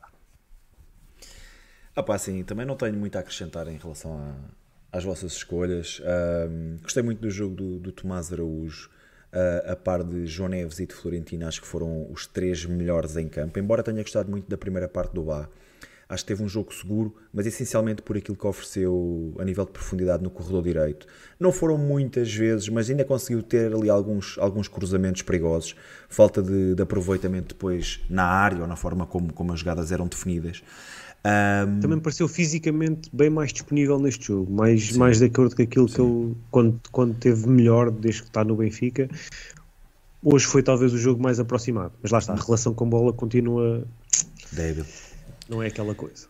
Sim, também não tenho muito a acrescentar em relação às vossas escolhas. Gostei muito do jogo do Tomás Araújo, a par de João Neves e de Florentino. Acho que foram os 3 melhores em campo, embora tenha gostado muito da primeira parte do Bá. Acho que teve um jogo seguro, mas essencialmente por aquilo que ofereceu a nível de profundidade no corredor direito. Não foram muitas vezes, mas ainda conseguiu ter ali alguns cruzamentos perigosos. Falta de aproveitamento depois na área, ou na forma como as jogadas eram definidas. Também me pareceu fisicamente bem mais disponível neste jogo, mais de acordo com aquilo que ele, quando teve melhor desde que está no Benfica. Hoje foi talvez o jogo mais aproximado, mas lá está, a relação com bola continua débil, não é aquela coisa.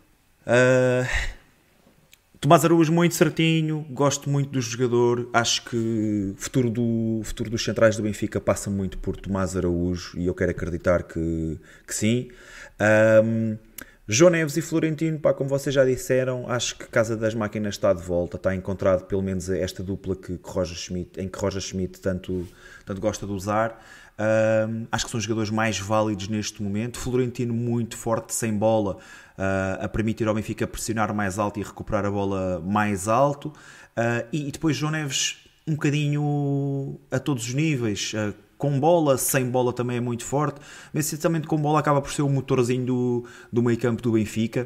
Tomás Araújo muito certinho, gosto muito do jogador. Acho que o futuro dos centrais do Benfica passa muito por Tomás Araújo, e eu quero acreditar que sim. João Neves e Florentino, como vocês já disseram, acho que Casa das Máquinas está de volta, está encontrado pelo menos esta dupla que Roger Schmidt tanto gosta de usar. Acho que são os jogadores mais válidos neste momento. Florentino muito forte sem bola, a permitir ao Benfica pressionar mais alto e recuperar a bola mais alto. E depois João Neves um bocadinho a todos os níveis, com bola, sem bola também é muito forte, mas essencialmente com bola acaba por ser o motorzinho do meio campo do Benfica.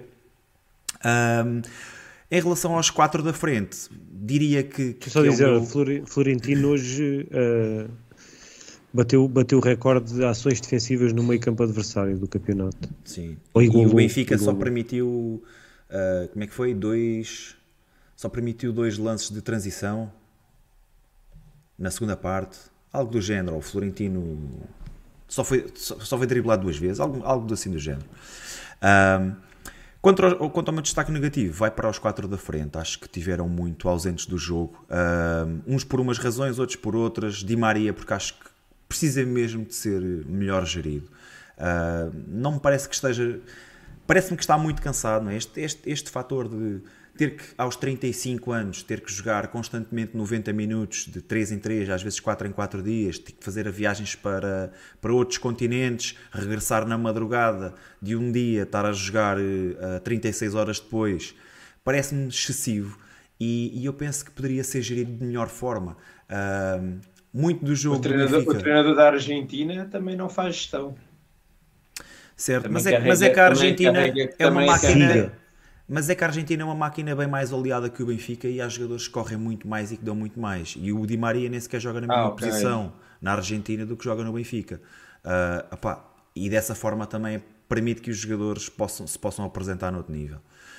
Em relação aos 4 da frente, diria que só dizer, Florentino hoje bateu o recorde de ações defensivas no meio campo adversário do campeonato. Sim, e o Benfica só permitiu como é que foi? Só permitiu 2 lances de transição na segunda parte. Algo do género. O Florentino só foi driblado 2 vezes, algo assim do género. Quanto ao meu destaque negativo, vai para os 4 da frente. Acho que tiveram muito ausentes do jogo, uns por umas razões, outros por outras. Di Maria, porque acho que precisa mesmo de ser melhor gerido. Não me parece que esteja... Parece-me que está muito cansado, não é? Este fator de ter que, aos 35 anos, ter que jogar constantemente 90 minutos, de 3 em 3, às vezes 4 em 4 dias, ter que fazer viagens para outros continentes, regressar na madrugada de um dia, estar a jogar 36 horas depois, parece-me excessivo e eu penso que poderia ser gerido de melhor forma. Muito do jogo o treinador da Argentina também não faz gestão. Certo, mas é que a Argentina é uma máquina. Mas é que a Argentina é uma máquina bem mais oleada que o Benfica e há jogadores que correm muito mais e que dão muito mais. E o Di Maria nem sequer joga na mesma posição na Argentina do que joga no Benfica. E dessa forma também permite que os jogadores se possam apresentar no outro nível.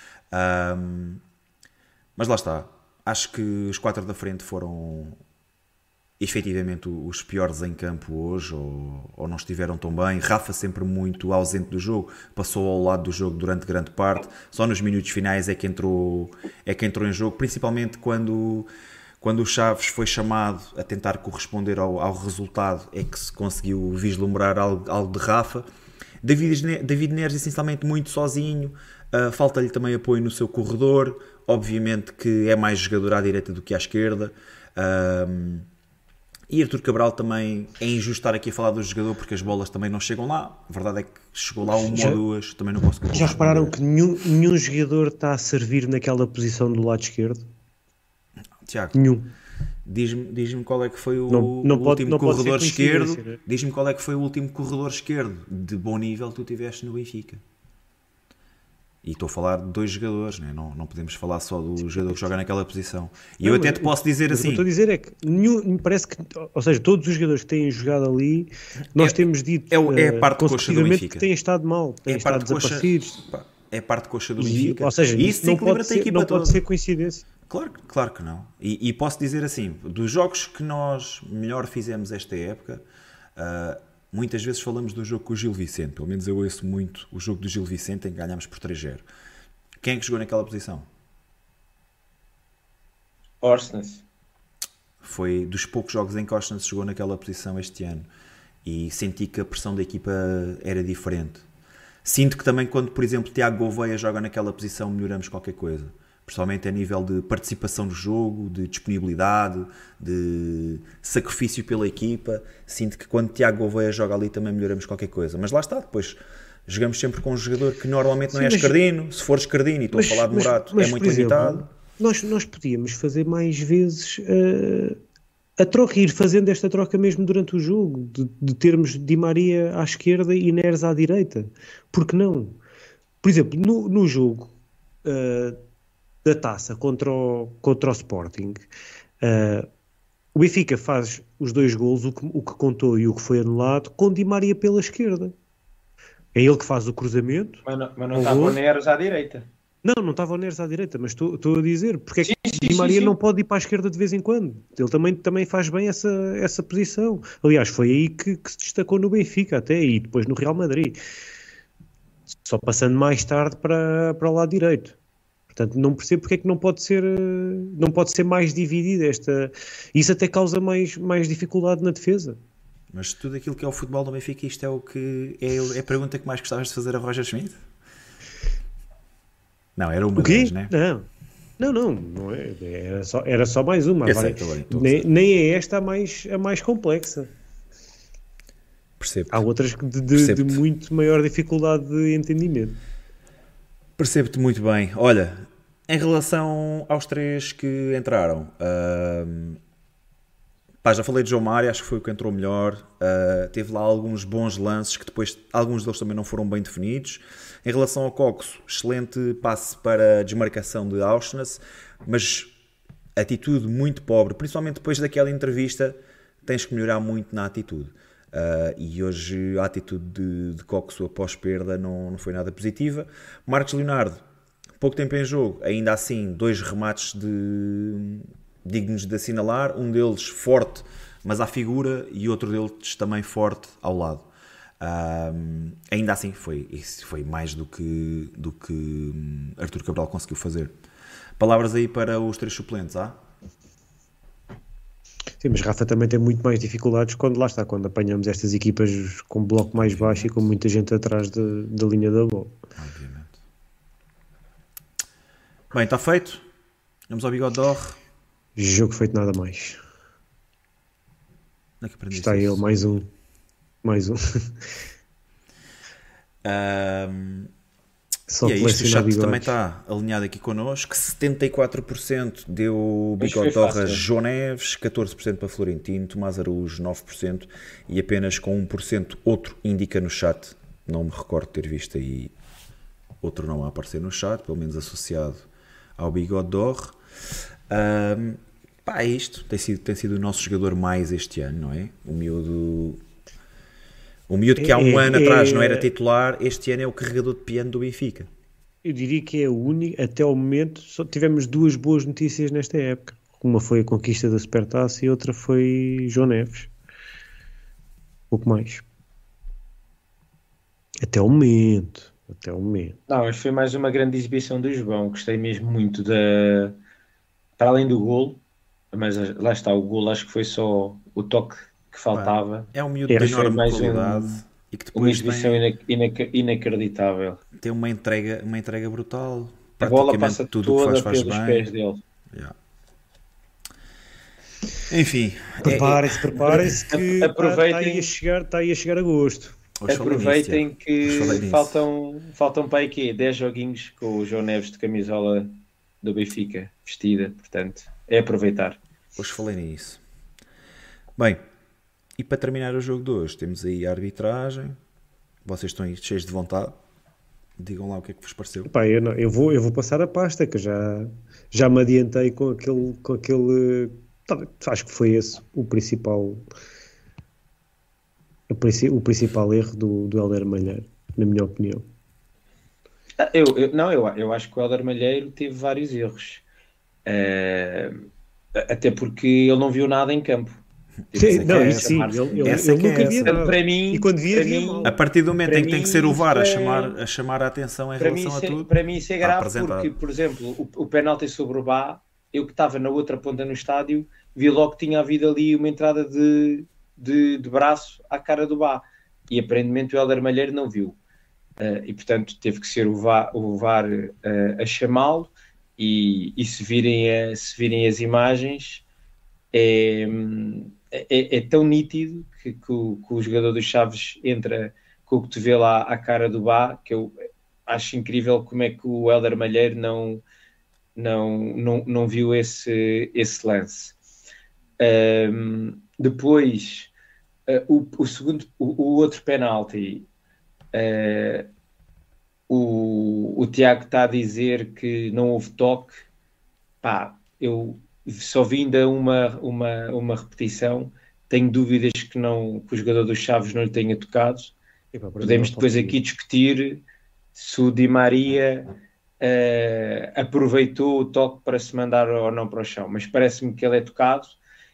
Mas lá está. Acho que os 4 da frente foram efetivamente os piores em campo hoje, ou não estiveram tão bem. Rafa sempre muito ausente do jogo, passou ao lado do jogo durante grande parte, só nos minutos finais é que entrou em jogo, principalmente quando o Chaves foi chamado a tentar corresponder ao resultado, é que se conseguiu vislumbrar algo de Rafa. David Neres essencialmente muito sozinho, falta-lhe também apoio no seu corredor, obviamente que é mais jogador à direita do que à esquerda. E Artur Cabral também é injusto estar aqui a falar do jogador porque as bolas também não chegam lá. A verdade é que chegou lá uma ou duas, também não posso. Já repararam que nenhum jogador está a servir naquela posição do lado esquerdo? Tiago, nenhum. Diz-me qual é que foi o último corredor esquerdo. Né? Diz-me qual é que foi o último corredor esquerdo de bom nível que tu tiveste no Benfica. E estou a falar de 2 jogadores, né? Não podemos falar só do jogador que joga naquela posição. E eu até te posso dizer assim... O que estou a dizer é que parece que, ou seja, todos os jogadores que têm jogado ali, nós temos dito é a parte de coxa do Benfica. Que têm estado mal, têm estado desaparecidos. É a parte de coxa do Benfica. Ou seja, isso não pode ser coincidência. Claro que não. E posso dizer assim, dos jogos que nós melhor fizemos esta época... muitas vezes falamos do jogo com o Gil Vicente, pelo menos eu ouço muito o jogo do Gil Vicente em que ganhámos por 3-0. Quem é que jogou naquela posição? Orsnes. Foi dos poucos jogos em que Orsnes jogou naquela posição este ano e senti que a pressão da equipa era diferente. Sinto que também quando, por exemplo, Tiago Gouveia joga naquela posição melhoramos qualquer coisa. Principalmente a nível de participação no jogo, de disponibilidade, de sacrifício pela equipa. Sinto que quando Tiago Gouveia joga ali também melhoramos qualquer coisa. Mas lá está, depois jogamos sempre com um jogador que normalmente não é escardino. Se for escardino, e estou a falar de Morato, é muito limitado. Nós podíamos fazer mais vezes a troca, ir fazendo esta troca mesmo durante o jogo, de termos Di Maria à esquerda e Neres à direita. Por que não? Por exemplo, no jogo... da taça contra o Sporting, o Benfica faz os 2 golos, o que contou e o que foi anulado, com Di Maria pela esquerda. É ele que faz o cruzamento. Mas não estava o Neres à direita. Não estava o Neres à direita, mas estou a dizer, porque é que Di Maria não pode ir para a esquerda de vez em quando? Ele também faz bem essa posição. Aliás, foi aí que se destacou no Benfica até, e depois no Real Madrid. Só passando mais tarde para o lado direito. Portanto, não percebo porque é que não pode ser mais dividida esta... Isso até causa mais dificuldade na defesa. Mas tudo aquilo que é o futebol do Benfica, isto é o que é a pergunta que mais gostavas de fazer a Roger Schmidt? Não, era uma delas, né? Não é. Era só mais uma. Nem é esta a mais complexa. Percebo. Há outras de muito maior dificuldade de entendimento. Percebo-te muito bem. Olha, em relação aos 3 que entraram, já falei de João Mário, acho que foi o que entrou melhor. Teve lá alguns bons lances que depois, alguns deles também não foram bem definidos. Em relação ao Coxo, excelente passe para a desmarcação de Auschwitz, mas atitude muito pobre, principalmente depois daquela entrevista, tens que melhorar muito na atitude. E hoje a atitude de Coxo após perda não foi nada positiva. Marcos Leonardo, pouco tempo em jogo, ainda assim 2 remates dignos de assinalar, um deles forte mas à figura e outro deles também forte ao lado. Ainda assim foi mais do que Artur Cabral conseguiu fazer. Palavras aí para os 3 suplentes, Sim, mas Rafa também tem muito mais dificuldades quando apanhamos estas equipas com bloco mais baixo e com muita gente atrás da linha da bola. Obviamente. Bem, está feito. Vamos ao Bigode d'Or. Jogo feito nada mais. Onde é que aprendi Está isso? ele, mais um. Só E é isto, o chat bigodes. também está alinhado aqui connosco. 74% deu Bigode d'Or a João Neves, 14% para Florentino, Tomás Araújo 9% e apenas com 1% outro indica no chat. Não me recordo ter visto aí outro não a aparecer no chat, pelo menos associado ao Bigode d'Or. É isto, tem sido o nosso jogador mais este ano, não é? O miúdo que há um ano atrás não era titular, este ano é o carregador de piano do Benfica. Eu diria que é o único, até ao momento, só tivemos duas boas notícias nesta época. Uma foi a conquista da Supertaça e outra foi João Neves. Pouco mais. Até ao momento. Não, mas foi mais uma grande exibição do João. Gostei mesmo muito para além do golo, mas lá está, o golo acho que foi só o toque que faltava. É um miúdo de enorme qualidade e que depois uma exibição inacreditável. Tem uma entrega brutal. A bola passa tudo toda que faz pelos bem. pés dele. Yeah. Enfim, preparem-se que aproveitem, está aí a chegar agosto. Aproveitem que faltam para aí quê? 10 joguinhos com o João Neves de camisola do Benfica vestida, portanto, é aproveitar. Hoje falei nisso. Bem, e para terminar o jogo de hoje, temos aí a arbitragem. Vocês estão aí cheios de vontade. Digam lá o que é que vos pareceu. Eu vou passar a pasta, que já me adiantei com aquele acho que foi esse o principal erro do Hélder Malheiro, na minha opinião. Eu acho que o Hélder Malheiro teve vários erros. Até porque ele não viu nada em campo. Ele nunca via nada. Para mim, e quando via mal. A partir do momento em que tem que ser o VAR a chamar a atenção em relação a tudo. Para mim isso é grave porque, por exemplo, o penalti sobre o Bá, eu que estava na outra ponta no estádio, vi logo que tinha havido ali uma entrada de braço à cara do Bá. E aparentemente o Hélder Malheiro não viu. E portanto teve que ser o VAR a chamá-lo. E se virem as imagens, é tão nítido que o jogador dos Chaves entra com o cotovelo à cara do Bá, que eu acho incrível como é que o Hélder Malheiro não viu esse lance. Depois, o outro penalti, o Tiago está a dizer que não houve toque. Eu só vi ainda uma repetição. Tenho dúvidas que o jogador dos Chaves não lhe tenha tocado. Podemos depois aqui discutir se o Di Maria aproveitou o toque para se mandar ou não para o chão, mas parece-me que ele é tocado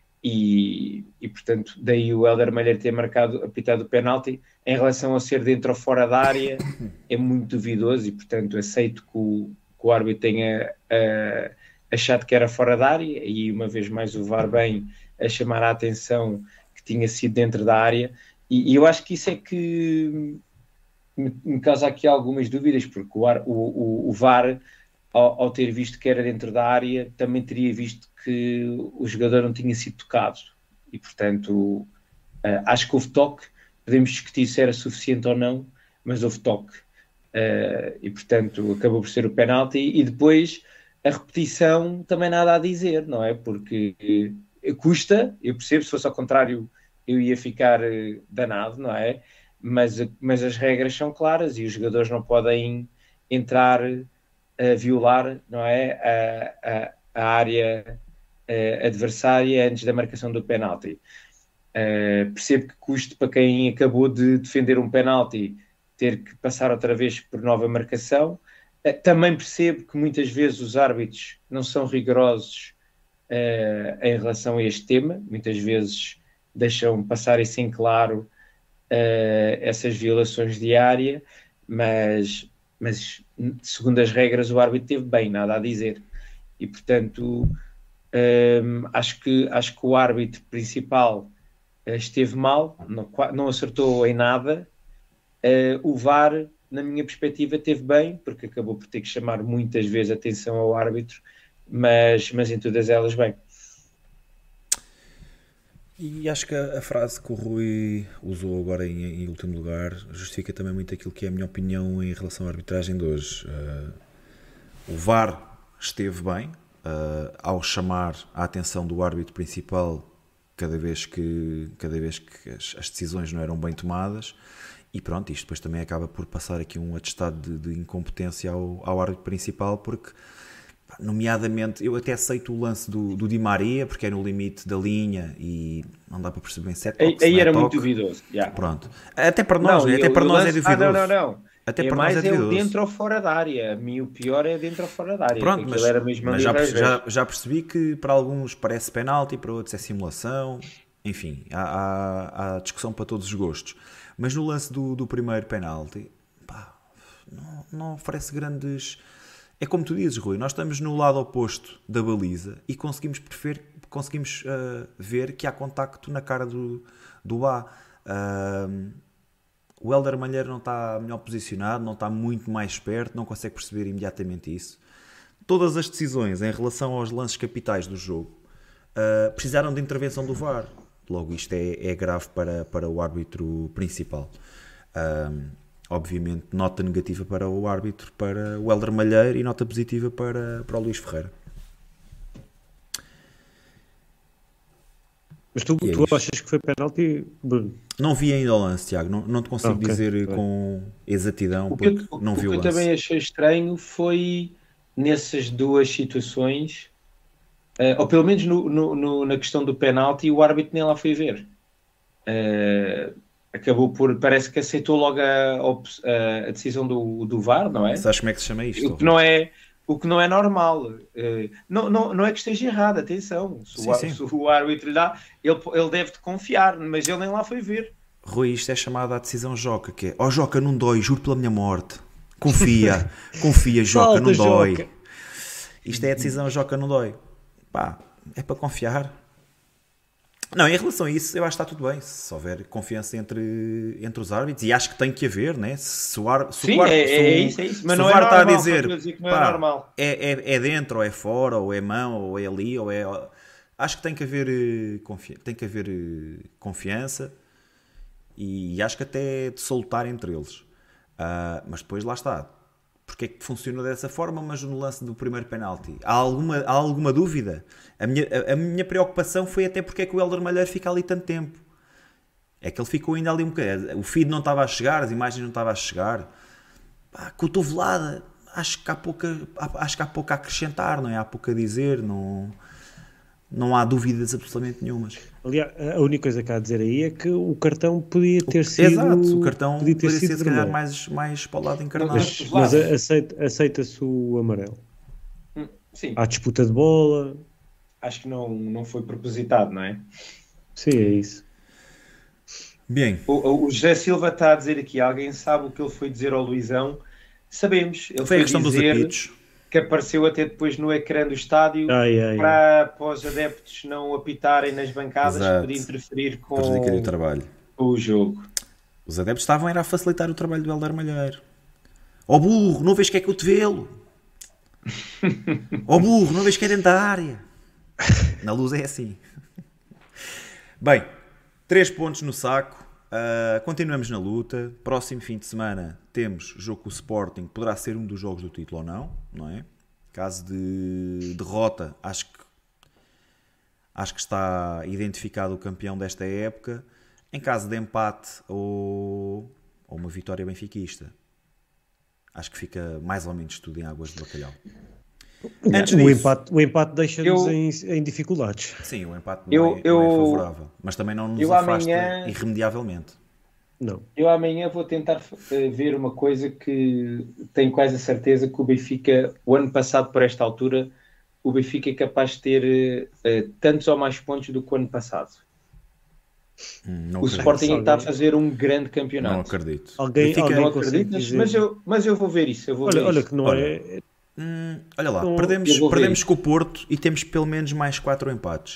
e portanto daí o Hélder Malheiro ter apitado o penalti. Em relação a ser dentro ou fora da área é muito duvidoso e portanto aceito que o árbitro tenha achado que era fora da área e uma vez mais o VAR bem a chamar a atenção que tinha sido dentro da área e eu acho que isso é que me causa aqui algumas dúvidas, porque o VAR ao ter visto que era dentro da área também teria visto que o jogador não tinha sido tocado e portanto acho que houve toque. Podemos discutir se era suficiente ou não, mas houve toque e portanto acabou por ser o penalti. E depois a repetição também nada a dizer, não é? Porque custa, eu percebo, se fosse ao contrário eu ia ficar danado, não é? Mas as regras são claras e os jogadores não podem entrar a violar, não é? A área adversária antes da marcação do penalti. Percebo que custe para quem acabou de defender um penalti ter que passar outra vez por nova marcação. Também percebo que muitas vezes os árbitros não são rigorosos em relação a este tema, muitas vezes deixam passar isso em claro essas violações de área, mas segundo as regras o árbitro teve bem, nada a dizer e portanto acho que o árbitro principal esteve mal, não acertou em nada. O VAR na minha perspectiva, teve bem, porque acabou por ter que chamar muitas vezes atenção ao árbitro, mas em todas elas bem. E acho que a frase que o Rui usou agora em último lugar justifica também muito aquilo que é a minha opinião em relação à arbitragem de hoje. O VAR esteve bem ao chamar a atenção do árbitro principal cada vez que as decisões não eram bem tomadas, e pronto, isto depois também acaba por passar aqui um atestado de incompetência ao árbitro principal, porque nomeadamente, eu até aceito o lance do Di Maria, porque é no limite da linha e não dá para perceber bem se é toque. Aí era muito duvidoso. Yeah. Pronto. Até para nós, até para nós é duvidoso. Não. Até para nós é duvidoso. Dentro ou fora da área. A mim o pior é dentro ou fora da área. Pronto, mas já percebi que para alguns parece penalti, para outros é simulação. Enfim, há discussão para todos os gostos. Mas no lance do primeiro penalti, não oferece grandes... É como tu dizes, Rui, nós estamos no lado oposto da baliza e conseguimos ver que há contacto na cara do A. O Hélder Malheiro não está melhor posicionado, não está muito mais perto, não consegue perceber imediatamente isso. Todas as decisões em relação aos lances capitais do jogo precisaram de intervenção do VAR. Logo, isto é grave para o árbitro principal. Obviamente, nota negativa para o árbitro, para o Hélder Malheiro, e nota positiva para o Luís Ferreira. Mas tu achas que foi penalti, Bruno? Não vi ainda o lance, Tiago. Não te consigo dizer com exatidão, porque não vi o lance. O que eu também achei estranho foi, nessas duas situações, ou pelo menos na questão do penalti, o árbitro nem lá foi ver. Acabou por... Parece que aceitou logo a decisão do VAR, não é? Sabes como é que se chama isto? O que não é normal. Não é que esteja errado, atenção. Se o árbitro lhe dá, ele deve-te confiar, mas ele nem lá foi ver. Rui, isto é chamado a decisão Joca, que é: Joca, não dói, juro pela minha morte. Confia, Joca, não dói. Joca. Isto é a decisão Joca, não dói. É para confiar. Não, em relação a isso, eu acho que está tudo bem. Se houver confiança entre os árbitros, e acho que tem que haver, né? Se o VAR está a dizer não é normal. É dentro, ou é fora, ou é mão, ou é ali, ou é... Acho que tem que haver confiança, e acho que até de soltar entre eles. Mas depois lá está. Porque é que funcionou dessa forma, mas no lance do primeiro penalti há alguma dúvida? A minha preocupação foi até porque é que o Hélder Malheiro fica ali tanto tempo. É que ele ficou ainda ali um bocadinho. O feed não estava a chegar, as imagens não estavam a chegar. Cotovelada, acho que há pouco a acrescentar, não é? Há pouco a dizer, não há dúvidas absolutamente nenhumas. Aliás, a única coisa que há a dizer aí é que o cartão podia ter sido... Exato, o cartão podia ser se calhar mais para o lado encarnado. Mas aceita-se o amarelo. Sim. Há disputa de bola. Acho que não foi propositado, não é? Sim, é isso. Bem. O José Silva está a dizer aqui, alguém sabe o que ele foi dizer ao Luizão? Sabemos. Ele foi a questão dos apitos. Que apareceu até depois no ecrã do estádio para os adeptos não apitarem nas bancadas, poder interferir com o trabalho. O jogo. Os adeptos estavam a facilitar o trabalho do Hélder Malheiro. Burro, não vês que é cotovelo? Burro, não vês que é dentro da área? Na luz é assim. Bem, 3 pontos no saco. Continuamos na luta. Próximo fim de semana temos jogo com o Sporting. Poderá ser um dos jogos do título ou não é? Caso de derrota, acho que está identificado o campeão desta época. Em caso de empate ou uma vitória benfiquista, acho que fica mais ou menos tudo em águas de bacalhau. Antes o empate deixa-nos em dificuldades. Sim, o empate não é favorável, mas também não nos afasta irremediavelmente. Não. Eu amanhã vou tentar ver uma coisa que tenho quase a certeza que o Benfica, o ano passado por esta altura, o Benfica é capaz de ter tantos ou mais pontos do que o ano passado. O Sporting está a fazer um grande campeonato. Não acredito. Alguém acredita, mas eu vou ver isso. Olha que não é... Olha lá, perdemos com o Porto e temos pelo menos mais 4 empates.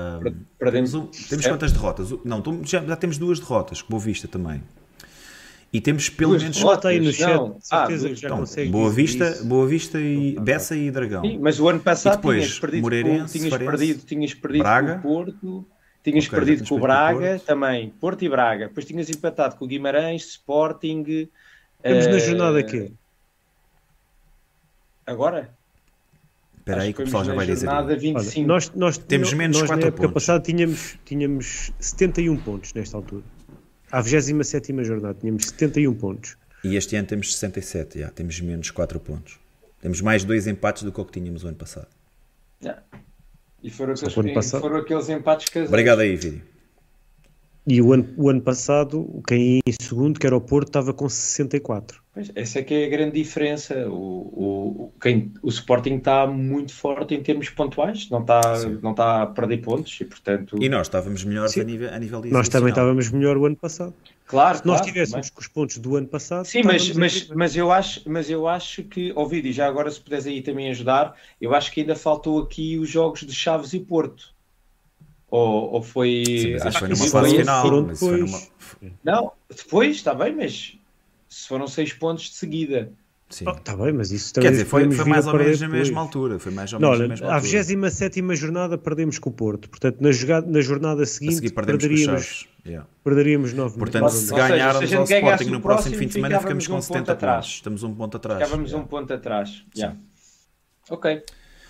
Temos quantas derrotas? Não, já temos 2 derrotas, com Boa Vista também. E temos pelo menos... Bota aí no chat, certeza que já consegue. Boa Vista e Bessa e Dragão. Sim, mas o ano passado depois, tinhas perdido Braga, com o Porto, tinhas perdido com o Braga também, Porto e Braga. Depois tinhas empatado com o Guimarães, Sporting... Estamos na jornada aqui. Agora? Espera aí que o pessoal já vai dizer. Olha, nós temos menos 4 pontos. Na época passada tínhamos 71 pontos nesta altura. À 27ª jornada tínhamos 71 pontos. E este ano temos 67, já. Temos menos 4 pontos. Temos mais 2 empates do que o que tínhamos o ano passado. E foram aqueles empates caseiros. Obrigado aí, Vídeo. E o ano passado, quem ia em segundo, que era o Porto, estava com 64. Pois, essa é que é a grande diferença. O Sporting está muito forte em termos pontuais, não está a perder pontos e, portanto... E nós estávamos melhores a nível de nós também estávamos melhor o ano passado. Claro, se nós tivéssemos com os pontos do ano passado... Sim, mas eu acho que, ouvido, e já agora se puderes aí também ajudar, eu acho que ainda faltou aqui os jogos de Chaves e Porto. Ou foi... Sim, mas foi numa fase final. Não, depois, está bem, mas foram 6 pontos de seguida. Sim. Está bem, mas isso também... Quer dizer, foi mais ou menos na mesma altura. À 27ª jornada perdemos com o Porto. Portanto, na jornada seguinte perderíamos 9 pontos. Portanto, se ganharmos ao Sporting no próximo fim de semana, ficamos com 70 pontos. Estamos um ponto atrás. Ficávamos um ponto atrás. Ok.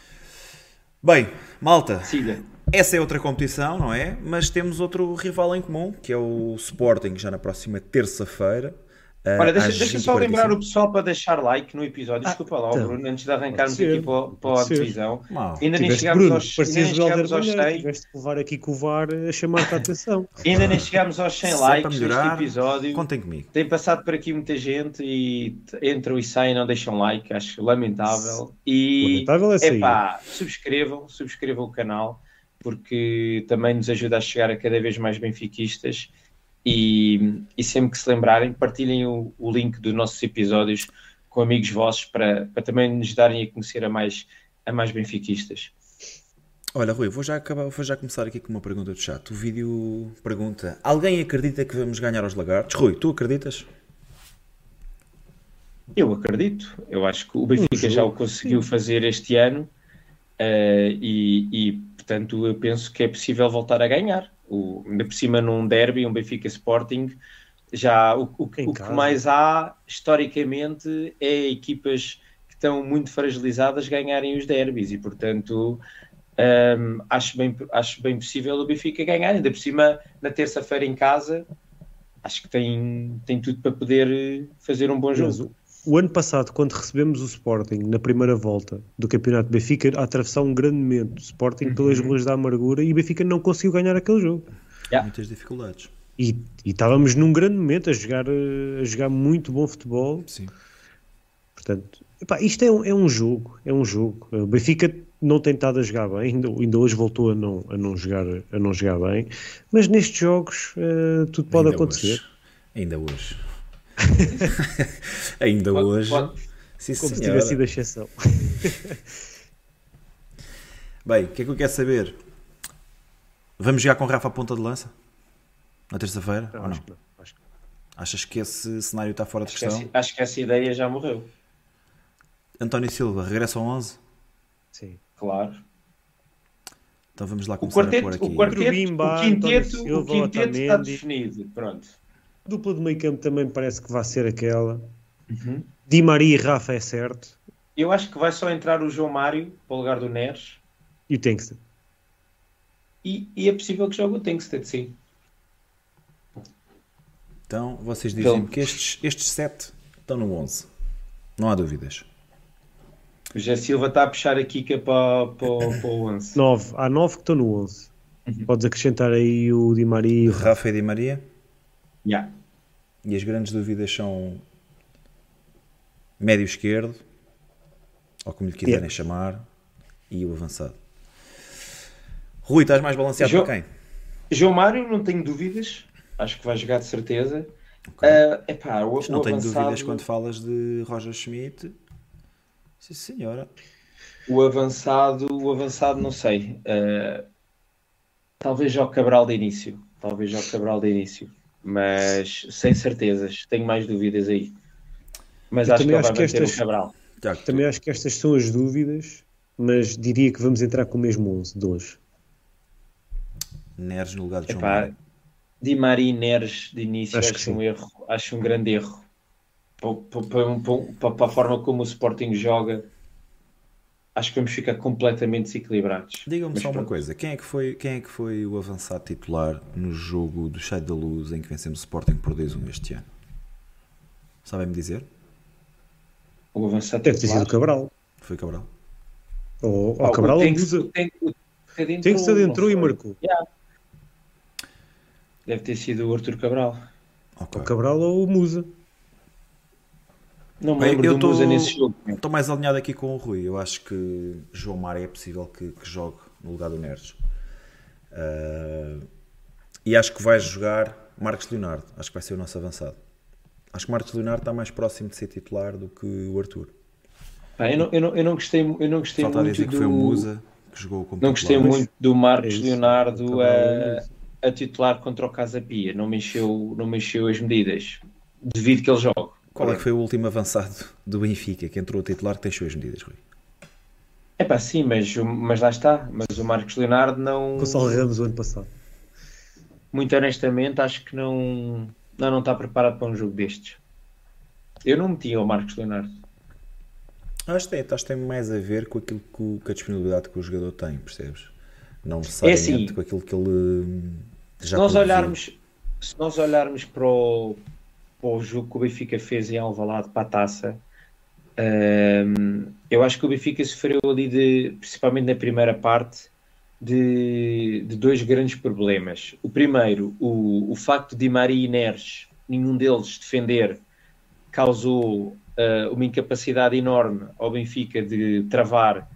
Bem, malta. Siga. Essa é outra competição, não é? Mas temos outro rival em comum, que é o Sporting, já na próxima terça-feira. Olha, deixa só lembrar o pessoal para deixar like no episódio. Desculpa lá, então, Bruno, antes de arrancarmos aqui para a divisão. Ainda nem chegámos aos 100. Tiveste que levar aqui com o VAR a chamar-te a atenção. Ainda nem chegámos aos 100 likes neste episódio. Contem comigo. Tem passado por aqui muita gente e entram e saem e não deixam like. Acho lamentável. E subscrevam o canal, porque também nos ajuda a chegar a cada vez mais benfiquistas e sempre que se lembrarem, partilhem o link dos nossos episódios com amigos vossos para também nos darem a conhecer a mais benfiquistas. Olha, Rui, vou já começar aqui com uma pergunta do chat. O vídeo pergunta: alguém acredita que vamos ganhar aos Lagartos? Rui, tu acreditas? Eu acredito. Eu acho que o Benfica já o conseguiu fazer este ano e portanto, eu penso que é possível voltar a ganhar. Ainda por cima, num derby, um Benfica Sporting, já o que mais há, historicamente, é equipas que estão muito fragilizadas ganharem os derbys e, portanto, acho bem possível o Benfica ganhar. Ainda por cima, na terça-feira em casa, acho que tem tudo para poder fazer um bom jogo. O ano passado, quando recebemos o Sporting na primeira volta do Campeonato de Benfica, a atravessar um grande momento, o Sporting pelas ruas da amargura, e o Benfica não conseguiu ganhar aquele jogo. Muitas dificuldades. E estávamos num grande momento a jogar muito bom futebol. Sim. Portanto, isto é um jogo. O Benfica não tem estado a jogar bem, ainda hoje voltou a não jogar bem, mas nestes jogos tudo pode acontecer. Ainda hoje. Ainda hoje. Sim, como se tivesse sido a exceção. Bem, o que é que eu quero saber? Vamos jogar com Rafa à ponta de lança? Na terça-feira? Ou não? Acho que não. Achas que esse cenário está fora de questão? Acho que essa ideia já morreu. António Silva, regressa ao 11? Sim. Claro. Então vamos lá começar a pôr aqui. O quinteto está definido. Pronto. A dupla de meio campo também parece que vai ser aquela. Di Maria e Rafa é certo. Eu acho que vai só entrar o João Mário para o lugar do Neres. E o Tengsted. E é possível que jogue o Tengsted, sim. Então, vocês dizem que estes 7 estão no 11. Não há dúvidas. O José Silva está a puxar a Kika para o 11. 9. Há 9 que estão no 11. Podes acrescentar aí o Di Maria e o Rafa e Di Maria? Yeah. E as grandes dúvidas são médio esquerdo, ou como lhe quiserem chamar, e o avançado. Rui, estás mais balanceado para quem? João Mário, não tenho dúvidas. Acho que vai jogar de certeza. Okay. Não tenho dúvidas quando falas de Roger Schmidt. Sim, senhora. O avançado não sei. Talvez já o Cabral de início. mas sem certezas, tenho mais dúvidas aí. Mas acho que ele vai manter o Cabral. Também acho que estas são as dúvidas, mas diria que vamos entrar com o mesmo 11 de hoje. Neres no lugar de João Mário. Di Maria e Neres de início acho um erro, acho um grande erro para a forma como o Sporting joga. Acho que vamos ficar completamente desequilibrados. Diga-me só uma coisa, quem é que foi o avançado titular no jogo do Estádio da Luz em que vencemos o Sporting por 2-1 este ano? Sabem-me dizer? O avançado deve ter sido o Cabral. Foi Cabral? Ou Cabral ou Musa. Tem que se adentrou e marcou. Yeah. Deve ter sido o Arthur Cabral. Okay. O Cabral ou o Musa. Não me lembro do Musa nesse jogo. Estou mais alinhado aqui com o Rui. Eu acho que João Mário é possível que jogue no lugar do Neres. E acho que vai jogar Marcos Leonardo. Acho que vai ser o nosso avançado. Acho que Marcos Leonardo está mais próximo de ser titular do que o Arthur. Eu não gostei muito a dizer que foi o Musa que jogou como não gostei muito do Marcos Leonardo a titular contra o Casa Pia. Não me encheu as medidas. Devido que ele joga. Qual é que foi o último avançado do Benfica que entrou a titular que deixou as medidas, Rui? Sim, mas lá está. Mas o Marcos Leonardo não... Gonçalo Ramos o ano passado. Muito honestamente, acho que não está preparado para um jogo destes. Eu não metia o Marcos Leonardo. Acho que tem mais a ver com aquilo com a disponibilidade que o jogador tem, percebes? Não necessariamente com aquilo que ele já se nós olharmos para o jogo que o Benfica fez em Alvalade para a taça, eu acho que o Benfica sofreu ali, principalmente na primeira parte, de dois grandes problemas. O primeiro, o facto de Di Maria e Neres, nenhum deles defender, causou uma incapacidade enorme ao Benfica de travar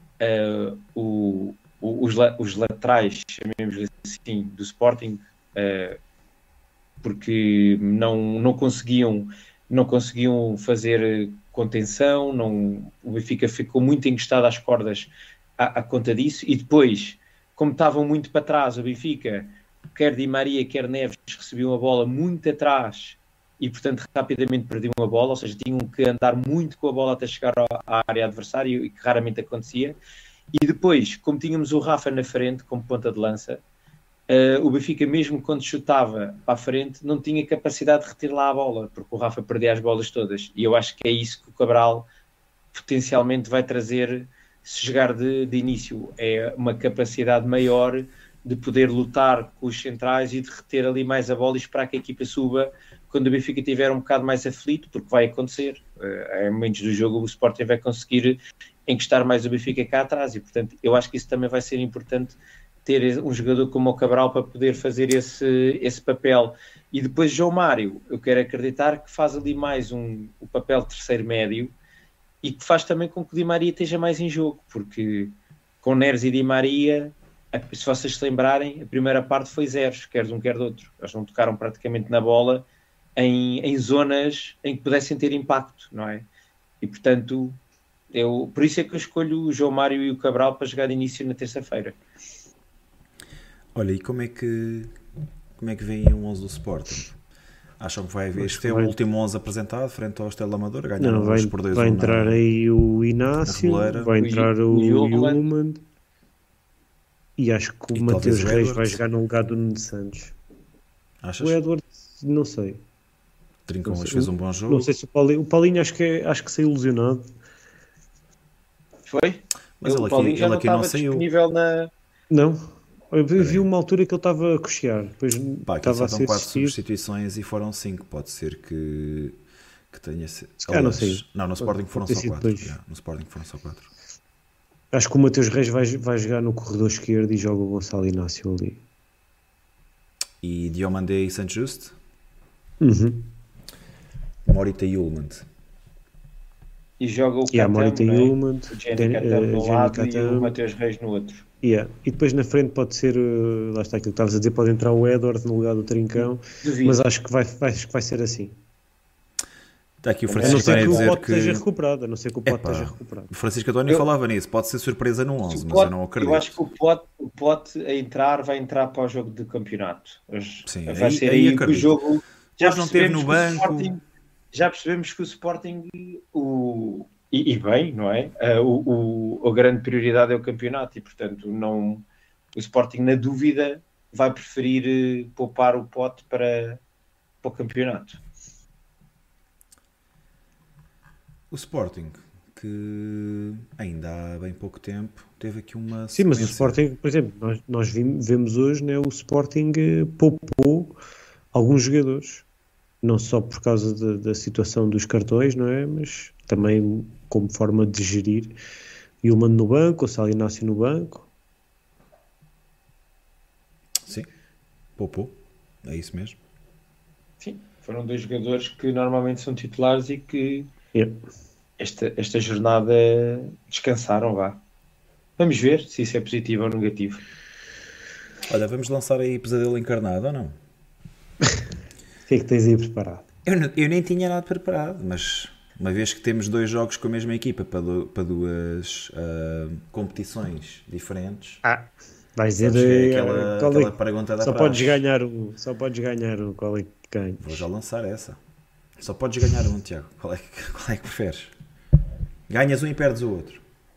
os laterais, chamemos assim, do Sporting, porque não conseguiam fazer contenção, o Benfica ficou muito encostado às cordas à conta disso, e depois, como estavam muito para trás, o Benfica, quer Di Maria, quer Neves, recebiam a bola muito atrás e, portanto, rapidamente perdiam a bola, ou seja, tinham que andar muito com a bola até chegar à área adversária, e que raramente acontecia. E depois, como tínhamos o Rafa na frente, como ponta de lança, o Benfica, mesmo quando chutava para a frente, não tinha capacidade de retirar lá a bola, porque o Rafa perdia as bolas todas. E eu acho que é isso que o Cabral potencialmente vai trazer se jogar de início. É uma capacidade maior de poder lutar com os centrais e de reter ali mais a bola e esperar que a equipa suba quando o Benfica estiver um bocado mais aflito, porque vai acontecer. Em momentos do jogo o Sporting vai conseguir encostar mais o Benfica cá atrás, e portanto eu acho que isso também vai ser importante, ter um jogador como o Cabral para poder fazer esse papel. E depois João Mário, eu quero acreditar que faz ali mais o papel de terceiro médio, e que faz também com que o Di Maria esteja mais em jogo, porque com Neres e Di Maria, se vocês se lembrarem, a primeira parte foi zeros, quer de um quer de outro. Eles não tocaram praticamente na bola em zonas em que pudessem ter impacto, não é? E portanto, por isso é que eu escolho o João Mário e o Cabral para jogar de início na terça-feira. Olha, e como é que vem um 11 do Sporting? Acham que vai haver? Este é o último 11 apresentado frente ao Estrela Amadora? Ganharam hoje por 2-1. Vai entrar aí o Inácio, vai entrar o Yulman, e acho que o Mateus Reis vai jogar no lugar do Nuno Santos. Achas? O Edward, não sei. Trincão hoje fez um bom jogo. Não sei se o Paulinho acho que saiu ilusionado. Foi? Mas ele aqui não saiu. Não. Eu vi uma altura que ele estava a coxear. Depois estava a ser 4 substituições e foram 5. Pode ser que tenha sido. Não, no Sporting foram só 4. No Sporting foram só 4. Acho que o Mateus Reis vai jogar no corredor esquerdo e joga o Gonçalo Inácio ali. E Diomandé e Santos Justo? Morita Yulman. E joga o Catam, Morita Yulman, o Jenny Catam no lado e o Mateus Reis no outro. E depois na frente pode ser, lá está aquilo que estavas a dizer, pode entrar o Edward no lugar do Trincão. Duvido. Mas acho que vai ser assim. Está aqui o Francisco António a dizer que... A não ser que o Pote esteja recuperado. O Francisco António falava nisso. Pode ser surpresa no 11, mas eu não acredito. Eu acho que o Pote a entrar, vai entrar para o jogo de campeonato. Sim, vai ser aí que o jogo... Já não teve no banco. Já percebemos que o Sporting, e bem, não é? A grande prioridade é o campeonato e, portanto, o Sporting, na dúvida, vai preferir poupar o Pote para o campeonato. O Sporting, que ainda há bem pouco tempo teve aqui uma sequência. Sim, mas o Sporting, por exemplo, nós vemos hoje, né, o Sporting poupou alguns jogadores, não só por causa da situação dos cartões, não é? Mas também como forma de gerir. E o Mano no banco, o Salinácio no banco. Sim, poupou, é isso mesmo. Sim, foram 2 jogadores que normalmente são titulares e que esta jornada descansaram, vá. Vamos ver se isso é positivo ou negativo. Olha, vamos lançar aí Pesadelo Encarnado ou não? O que é que tens aí preparado? Eu nem tinha nada preparado, mas uma vez que temos 2 jogos com a mesma equipa para 2 competições diferentes... Vais dizer aquela pergunta da só podes ganhar um, qual é que ganha? Vou já lançar essa. Só podes ganhar um, Tiago. Qual é que preferes? Ganhas um e perdes o outro.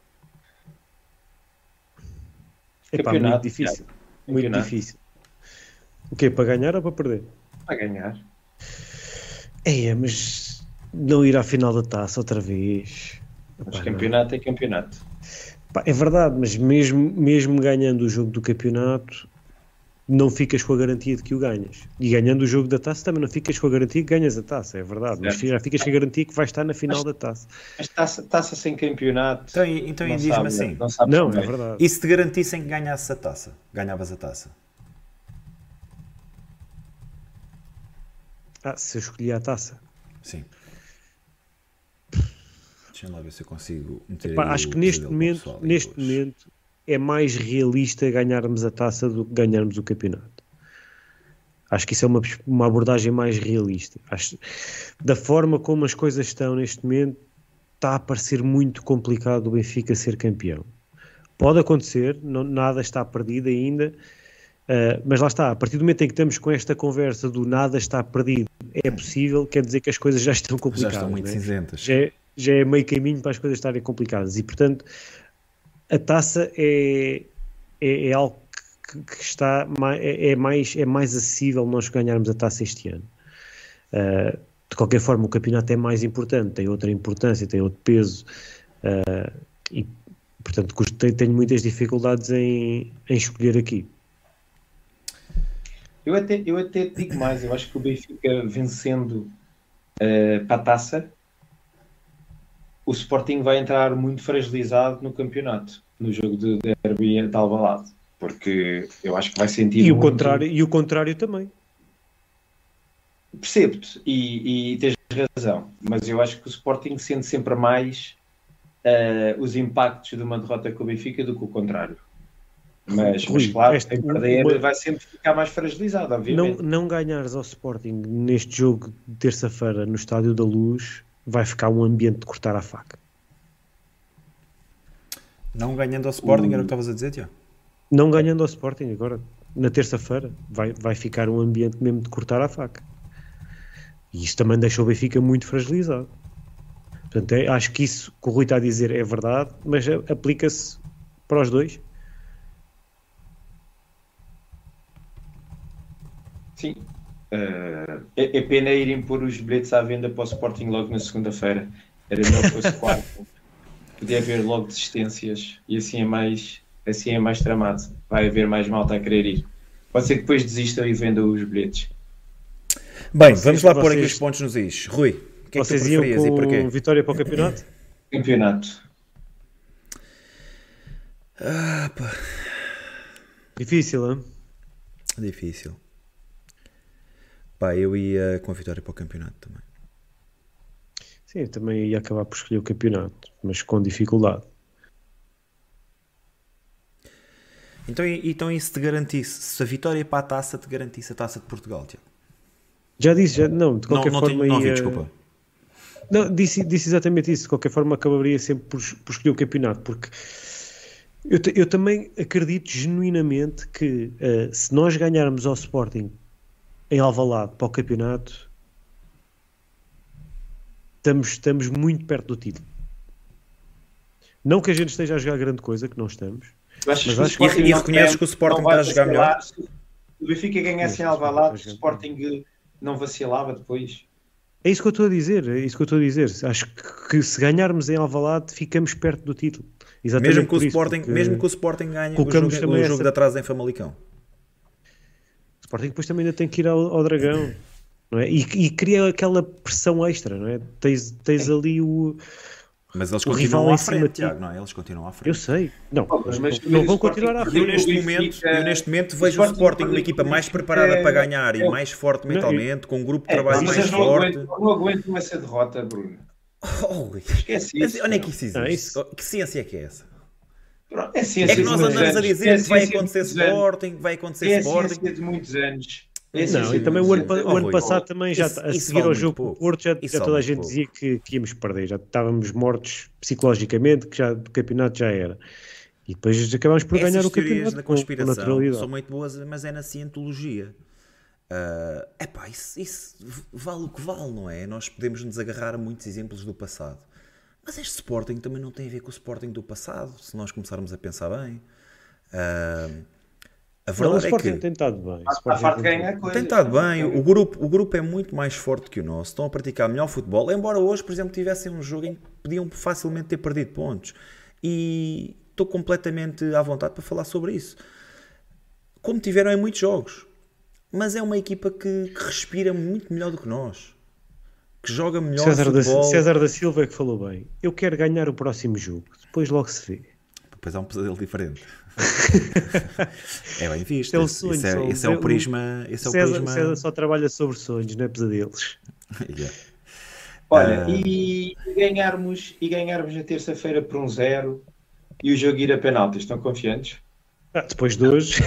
Muito difícil. Muito difícil. O quê? Para ganhar ou para perder? Para ganhar. Mas não ir à final da taça outra vez. Mas campeonato é campeonato. É verdade, mas mesmo ganhando o jogo do campeonato, não ficas com a garantia de que o ganhas. E ganhando o jogo da taça também não ficas com a garantia que ganhas a taça, é verdade. Certo. Mas já ficas com a garantia que vais estar na final da taça. Mas taça sem campeonato... Então diz-me assim. Não, é verdade. E se te garantissem que ganhavas a taça? Se eu escolhi a taça? Sim. Deixa-me lá ver se eu consigo meter acho que neste momento é mais realista ganharmos a taça do que ganharmos o campeonato. Acho que isso é uma abordagem mais realista. Da forma como as coisas estão neste momento, está a parecer muito complicado o Benfica ser campeão. Pode acontecer, nada está perdido ainda, mas lá está, a partir do momento em que estamos com esta conversa do nada está perdido, é possível, quer dizer que as coisas já estão complicadas. Já estão muito cinzentas. Já é meio caminho para as coisas estarem complicadas e, portanto, a taça é algo que está é mais acessível nós ganharmos a taça este ano. De qualquer forma, o campeonato é mais importante, tem outra importância, tem outro peso e, portanto, tenho muitas dificuldades em escolher aqui. Eu até digo mais, eu acho que o Benfica vencendo para a taça, o Sporting vai entrar muito fragilizado no campeonato, no jogo de derby de Alvalade, porque eu acho que vai sentir e o contrário também. Percebo-te e tens razão, mas eu acho que o Sporting sente sempre mais os impactos de uma derrota com o Benfica do que o contrário. Mas claro, em perder vai sempre ficar mais fragilizado, obviamente. Não ganhares ao Sporting neste jogo de terça-feira no Estádio da Luz vai ficar um ambiente de cortar a faca. Não ganhando ao Sporting, era o que estavas a dizer, Tiago? Não ganhando ao Sporting agora, na terça-feira, vai ficar um ambiente mesmo de cortar a faca. E isso também deixa o Benfica muito fragilizado. Portanto, acho que isso que o Rui está a dizer é verdade, mas aplica-se para os dois. Sim. É pena irem pôr os bilhetes à venda para o Sporting logo na segunda-feira. Era melhor que fosse quarto. Podia haver logo desistências e assim é mais tramado. Vai haver mais malta a querer ir. Pode ser que depois desistam e vendam os bilhetes. Bem, vamos lá pôr aqui os pontos nos is. Rui, o que é que vocês iam com e porquê? Vitória para o campeonato? Campeonato. Difícil, hein? Difícil. Eu ia com a vitória para o campeonato também. Sim, eu também ia acabar por escolher o campeonato, mas com dificuldade. Então isso te garantisse, se a vitória para a taça te garantisse a taça de Portugal, Tiago? Já disse, não, de qualquer forma não ouvi, desculpa. Não, disse exatamente isso, de qualquer forma acabaria sempre por escolher o campeonato, porque Eu também acredito genuinamente que se nós ganharmos ao Sporting em Alvalade para o campeonato, estamos muito perto do título. Não que a gente esteja a jogar grande coisa, que não estamos. Mas acho que reconheces que o Sporting está a jogar melhor? O Benfica ganhasse em Alvalade, o Sporting não vacilava depois. É isso que eu estou a dizer. Acho que se ganharmos em Alvalade, ficamos perto do título. Exatamente mesmo que o Sporting ganhe o jogo de atrás em Famalicão. O Sporting depois também ainda tem que ir ao Dragão. Não é? E cria aquela pressão extra, não é? Tens ali o... Mas eles continuam à frente, Tiago, não é? Eles continuam à frente. Eu sei. Não vão continuar à frente. Eu neste momento vejo o Sporting uma equipa mais preparada para ganhar e mais forte mentalmente, com um grupo de trabalho mais forte. Não aguento essa derrota, Bruno. Esquece isso. Onde é que isso existe? Que ciência é que é essa? É ciência que nós andamos a dizer que vai acontecer Sporting, vai acontecer Sporting. É ciência de muitos anos. Não, e também o ano passado também já a seguir ao jogo do Porto já toda a gente dizia que íamos perder, já estávamos mortos psicologicamente, que já do campeonato já era. E depois acabámos por ganhar o campeonato da conspiração com naturalidade. São muito boas, mas é na cientologia. Isso vale o que vale, não é? Nós podemos nos agarrar a muitos exemplos do passado. Mas este Sporting também não tem a ver com o Sporting do passado, se nós começarmos a pensar bem. A verdade o Sporting tem estado bem. Tem estado bem. O grupo é muito mais forte que o nosso. Estão a praticar melhor futebol. Embora hoje, por exemplo, tivessem um jogo em que podiam facilmente ter perdido pontos. E estou completamente à vontade para falar sobre isso. Como tiveram em muitos jogos. Mas é uma equipa que respira muito melhor do que nós. Que joga melhor futebol. César da Silva é que falou bem. Eu quero ganhar o próximo jogo. Depois logo se vê. Depois há um pesadelo diferente. É bem visto. Esse é o prisma. César só trabalha sobre sonhos, não é pesadelos. Yeah. Olha, e ganharmos na terça-feira por 1-0 e o jogo ir a penaltis, estão confiantes? Depois de hoje.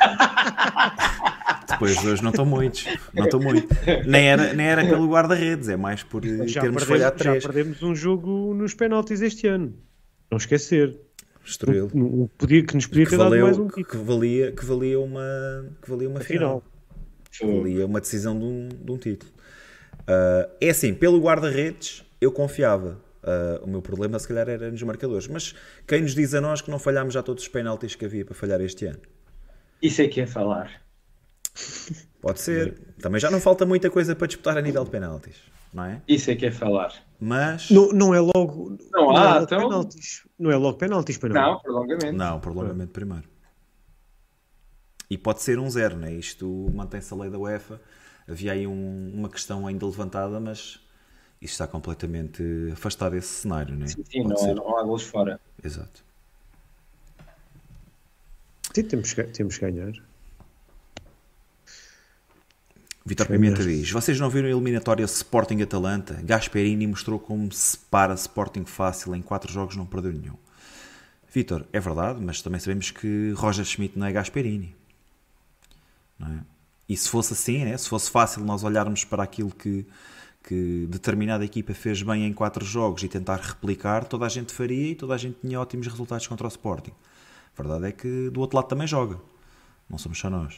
Depois de hoje não estão muitos. Nem era pelo guarda-redes, é mais por termos falhado 3. Já perdemos um jogo nos penaltis este ano. Não esquecer. Que nos podia ter dado mais um título. Que valia uma final. Que valia uma decisão de um título. É assim, pelo guarda-redes eu confiava. O meu problema se calhar era nos marcadores. Mas quem nos diz a nós que não falhámos já todos os penaltis que havia para falhar este ano? Isso é que é falar. Pode ser. Também já não falta muita coisa para disputar a nível de penaltis, não é? Isso é que é falar. Mas... Não é logo... então... penaltis. Não é logo penaltis, para não. Prolongamento. Não, prolongamento primeiro. E pode ser 1-0, não é? Isto mantém-se a lei da UEFA. Havia aí uma questão ainda levantada, mas isto está completamente afastado desse cenário, não é? Sim, não há gols fora. Exato. Sim, temos que ganhar. Vítor Pimenta diz: vocês não viram a eliminatória Sporting-Atalanta? Gasperini mostrou como se para Sporting fácil, em 4 jogos não perdeu nenhum. Vítor, é verdade, mas também sabemos que Roger Schmidt não é Gasperini, não é? E se fosse assim, né? Se fosse fácil nós olharmos para aquilo que determinada equipa fez bem em 4 jogos e tentar replicar, toda a gente faria e toda a gente tinha ótimos resultados contra o Sporting. A verdade é que do outro lado também joga, não somos só nós.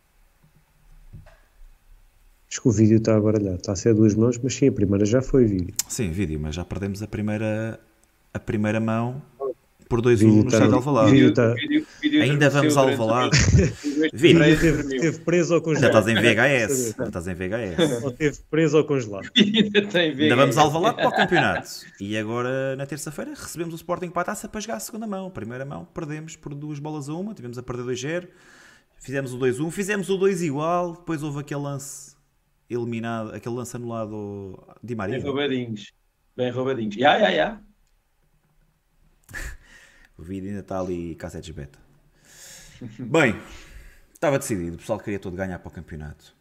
Acho que o vídeo está a baralhar, está a ser a 2 mãos, mas sim, a primeira já foi vídeo. Sim, vídeo, mas já perdemos a primeira mão por 2-1 no estádio de Alvalade. Ainda vamos ao Alvalade. Vídeo teve preso ou congelado. Ainda estás em VHS. Ou teve preso ou congelado. Ainda vamos ao Alvalade para o campeonato. E agora, na terça-feira, recebemos o Sporting para a taça para jogar a segunda mão. A primeira mão perdemos por 2-1, tivemos a perder 2-0. Fizemos o 2-1, fizemos o 2 igual, depois houve aquele lance eliminado, aquele lance anulado ao Di Maria. Bem roubadinhos. Já. O vídeo ainda está ali, cassetes beta. Bem, estava decidido, o pessoal queria todo ganhar para o campeonato.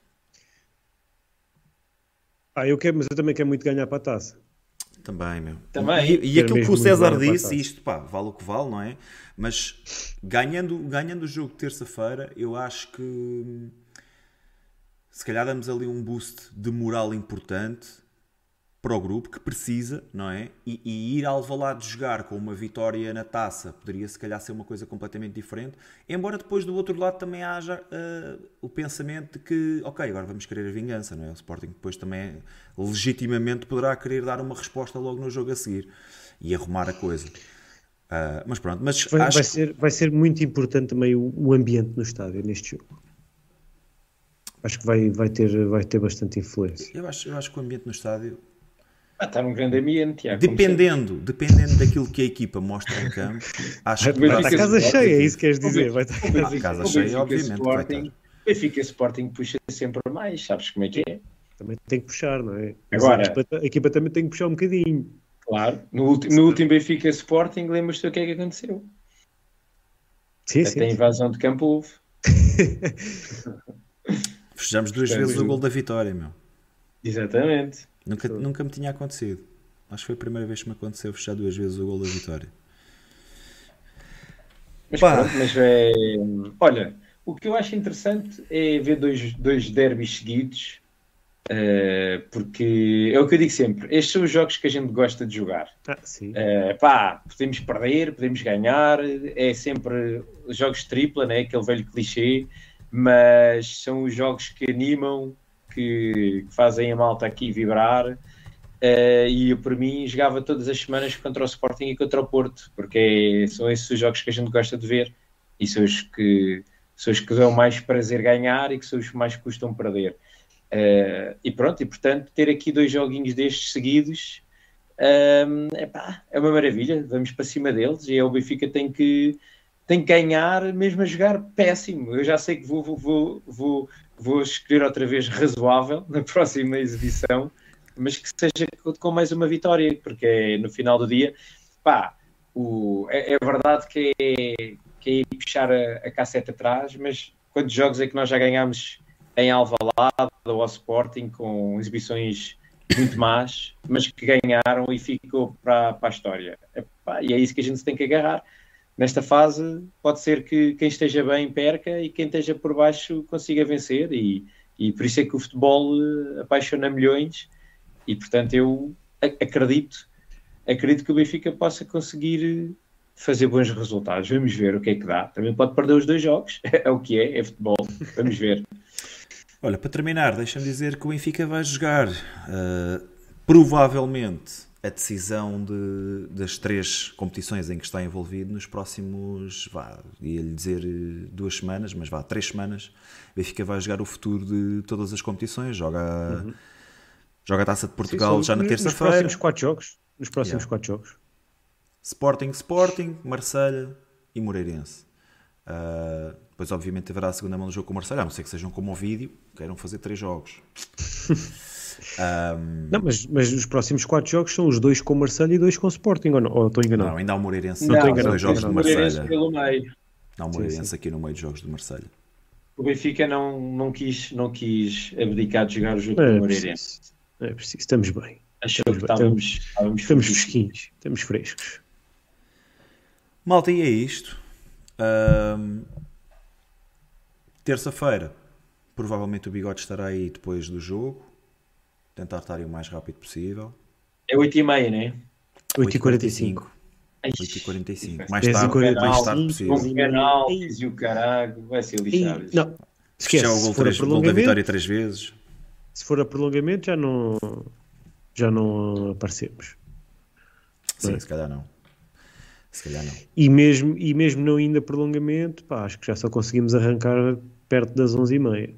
Eu quero, mas eu também quero muito ganhar para a taça. Também, meu. Também. E aquilo que o César disse, isto vale o que vale, não é? Mas ganhando o jogo de terça-feira, eu acho que se calhar damos ali um boost de moral importante para o grupo, que precisa, não é? E ir ao Alvalade jogar com uma vitória na taça poderia se calhar ser uma coisa completamente diferente, embora depois do outro lado também haja o pensamento de que, ok, agora vamos querer a vingança, não é? O Sporting depois também legitimamente poderá querer dar uma resposta logo no jogo a seguir e arrumar a coisa. Mas pronto, mas vai ser muito importante também o ambiente no estádio neste jogo. Acho que vai ter bastante influência. Eu acho que o ambiente no estádio está num grande ambiente. Dependendo daquilo que a equipa mostra em campo, acho que vai estar a casa cheia, é isso que queres dizer? Vai estar a casa cheia, obviamente. O Benfica Sporting puxa sempre mais, sabes como é que é? Também tem que puxar, não é? Agora, a equipa também tem que puxar um bocadinho. Claro, no último Benfica Sporting, lembras-te o que é que aconteceu? Sim, Até a invasão de campo houve. Fechamos 2 vezes o gol da vitória, meu. Exatamente. Nunca me tinha acontecido. Acho que foi a primeira vez que me aconteceu fechar 2 vezes o gol da vitória. Mas pronto, olha, o que eu acho interessante é ver dois derbys seguidos, porque é o que eu digo sempre, estes são os jogos que a gente gosta de jogar. Sim. Podemos perder, podemos ganhar, é sempre jogos de tripla, né? Aquele velho clichê, mas são os jogos que animam, que fazem a malta aqui vibrar, e eu, por mim, jogava todas as semanas contra o Sporting e contra o Porto, porque são esses os jogos que a gente gosta de ver e são os que dão mais prazer ganhar e que são os que mais custam perder. E portanto, ter aqui 2 joguinhos destes seguidos é uma maravilha. Vamos para cima deles e o Benfica tem que ganhar, mesmo a jogar péssimo. Eu já sei que vou escolher outra vez razoável na próxima exibição, mas que seja com mais uma vitória, porque no final do dia, é verdade que é ir puxar a cassete atrás, mas quantos jogos é que nós já ganhámos em Alvalade ou ao Sporting com exibições muito más, mas que ganharam e ficou para a história? E é isso que a gente se tem que agarrar. Nesta fase, pode ser que quem esteja bem perca e quem esteja por baixo consiga vencer, e por isso é que o futebol apaixona milhões, e portanto eu acredito que o Benfica possa conseguir fazer bons resultados. Vamos ver o que é que dá. Também pode perder os 2 jogos, é o que é futebol. Vamos ver. Olha, para terminar, deixa-me dizer que o Benfica vai jogar provavelmente a decisão das 3 competições em que está envolvido nos próximos, ia-lhe dizer 2 semanas, mas 3 semanas. O Benfica vai jogar o futuro de todas as competições, joga a Taça de Portugal já na terça-feira. Nos próximos 4 jogos. Sporting, Marselha e Moreirense. Depois obviamente haverá a segunda mão do jogo com o Marselha, a não ser que sejam como o vídeo, queiram fazer 3 jogos. Não, mas os próximos 4 jogos são os 2 com o Marselha e 2 com o Sporting, ou estou enganado? Não, ainda há o Moreirense. Não estou enganado. 2 jogos de Marselha. Pelo meio. Há o Moreirense aqui no meio dos jogos de Marselha. O Benfica não quis abdicar de jogar o jogo com o Moreirense. É preciso, estamos bem. Achou que estamos fresquinhos, estamos frescos. Malta, e é isto. Terça-feira, provavelmente o Bigode estará aí depois do jogo. Tentar estar aí o mais rápido possível. É 8h30, não é? 8h45. 8h45. Mais tarde possível. Com penaltis e o caralho. Vai ser lixado. Não, esquece. O gol da vitória 3 vezes. Se for a prolongamento, já não aparecemos. Sim, se calhar não. E mesmo não indo a prolongamento, acho que já só conseguimos arrancar perto das 11h30.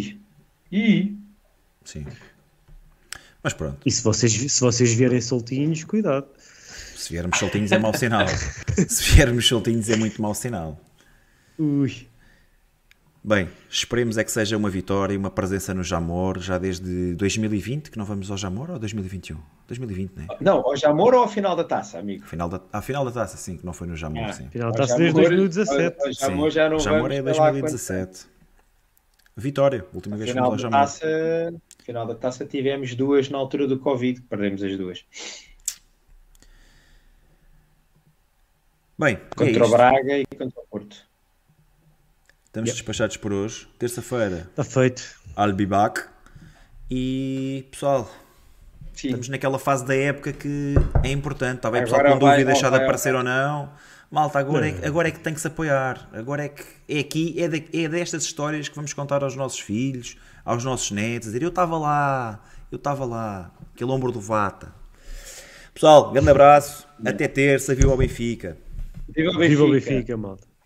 Sim. Mas pronto. E se vocês vierem soltinhos, cuidado. Se viermos soltinhos é mau sinal. Se viermos soltinhos é muito mau sinal. Ui. Bem, esperemos é que seja uma vitória e uma presença no Jamor já desde 2020, que não vamos ao Jamor, ou 2021? 2020, não é? Não, ao Jamor ou ao final da taça, amigo? À final da taça, sim, que não foi no Jamor, sim. Final da taça desde 2017. Ao Jamor já não Jamor é 2017. Vitória, última vez que fomos ao Jamor. Final da taça tivemos 2 na altura do Covid, que perdemos as 2. Bem, contra o Braga e contra o Porto. Estamos despachados por hoje. Terça-feira. Está feito. I'll be back. E pessoal, Estamos naquela fase da época que é importante. Talvez o pessoal com dúvida deixar de aparecer ou não. Malta, agora é que tem que se apoiar. Agora é que é aqui, é destas histórias que vamos contar aos nossos filhos, aos nossos netos, dizer eu estava lá, aquele ombro do Vata. Pessoal, grande abraço, até terça, viva o Benfica. Viva o Benfica, malta.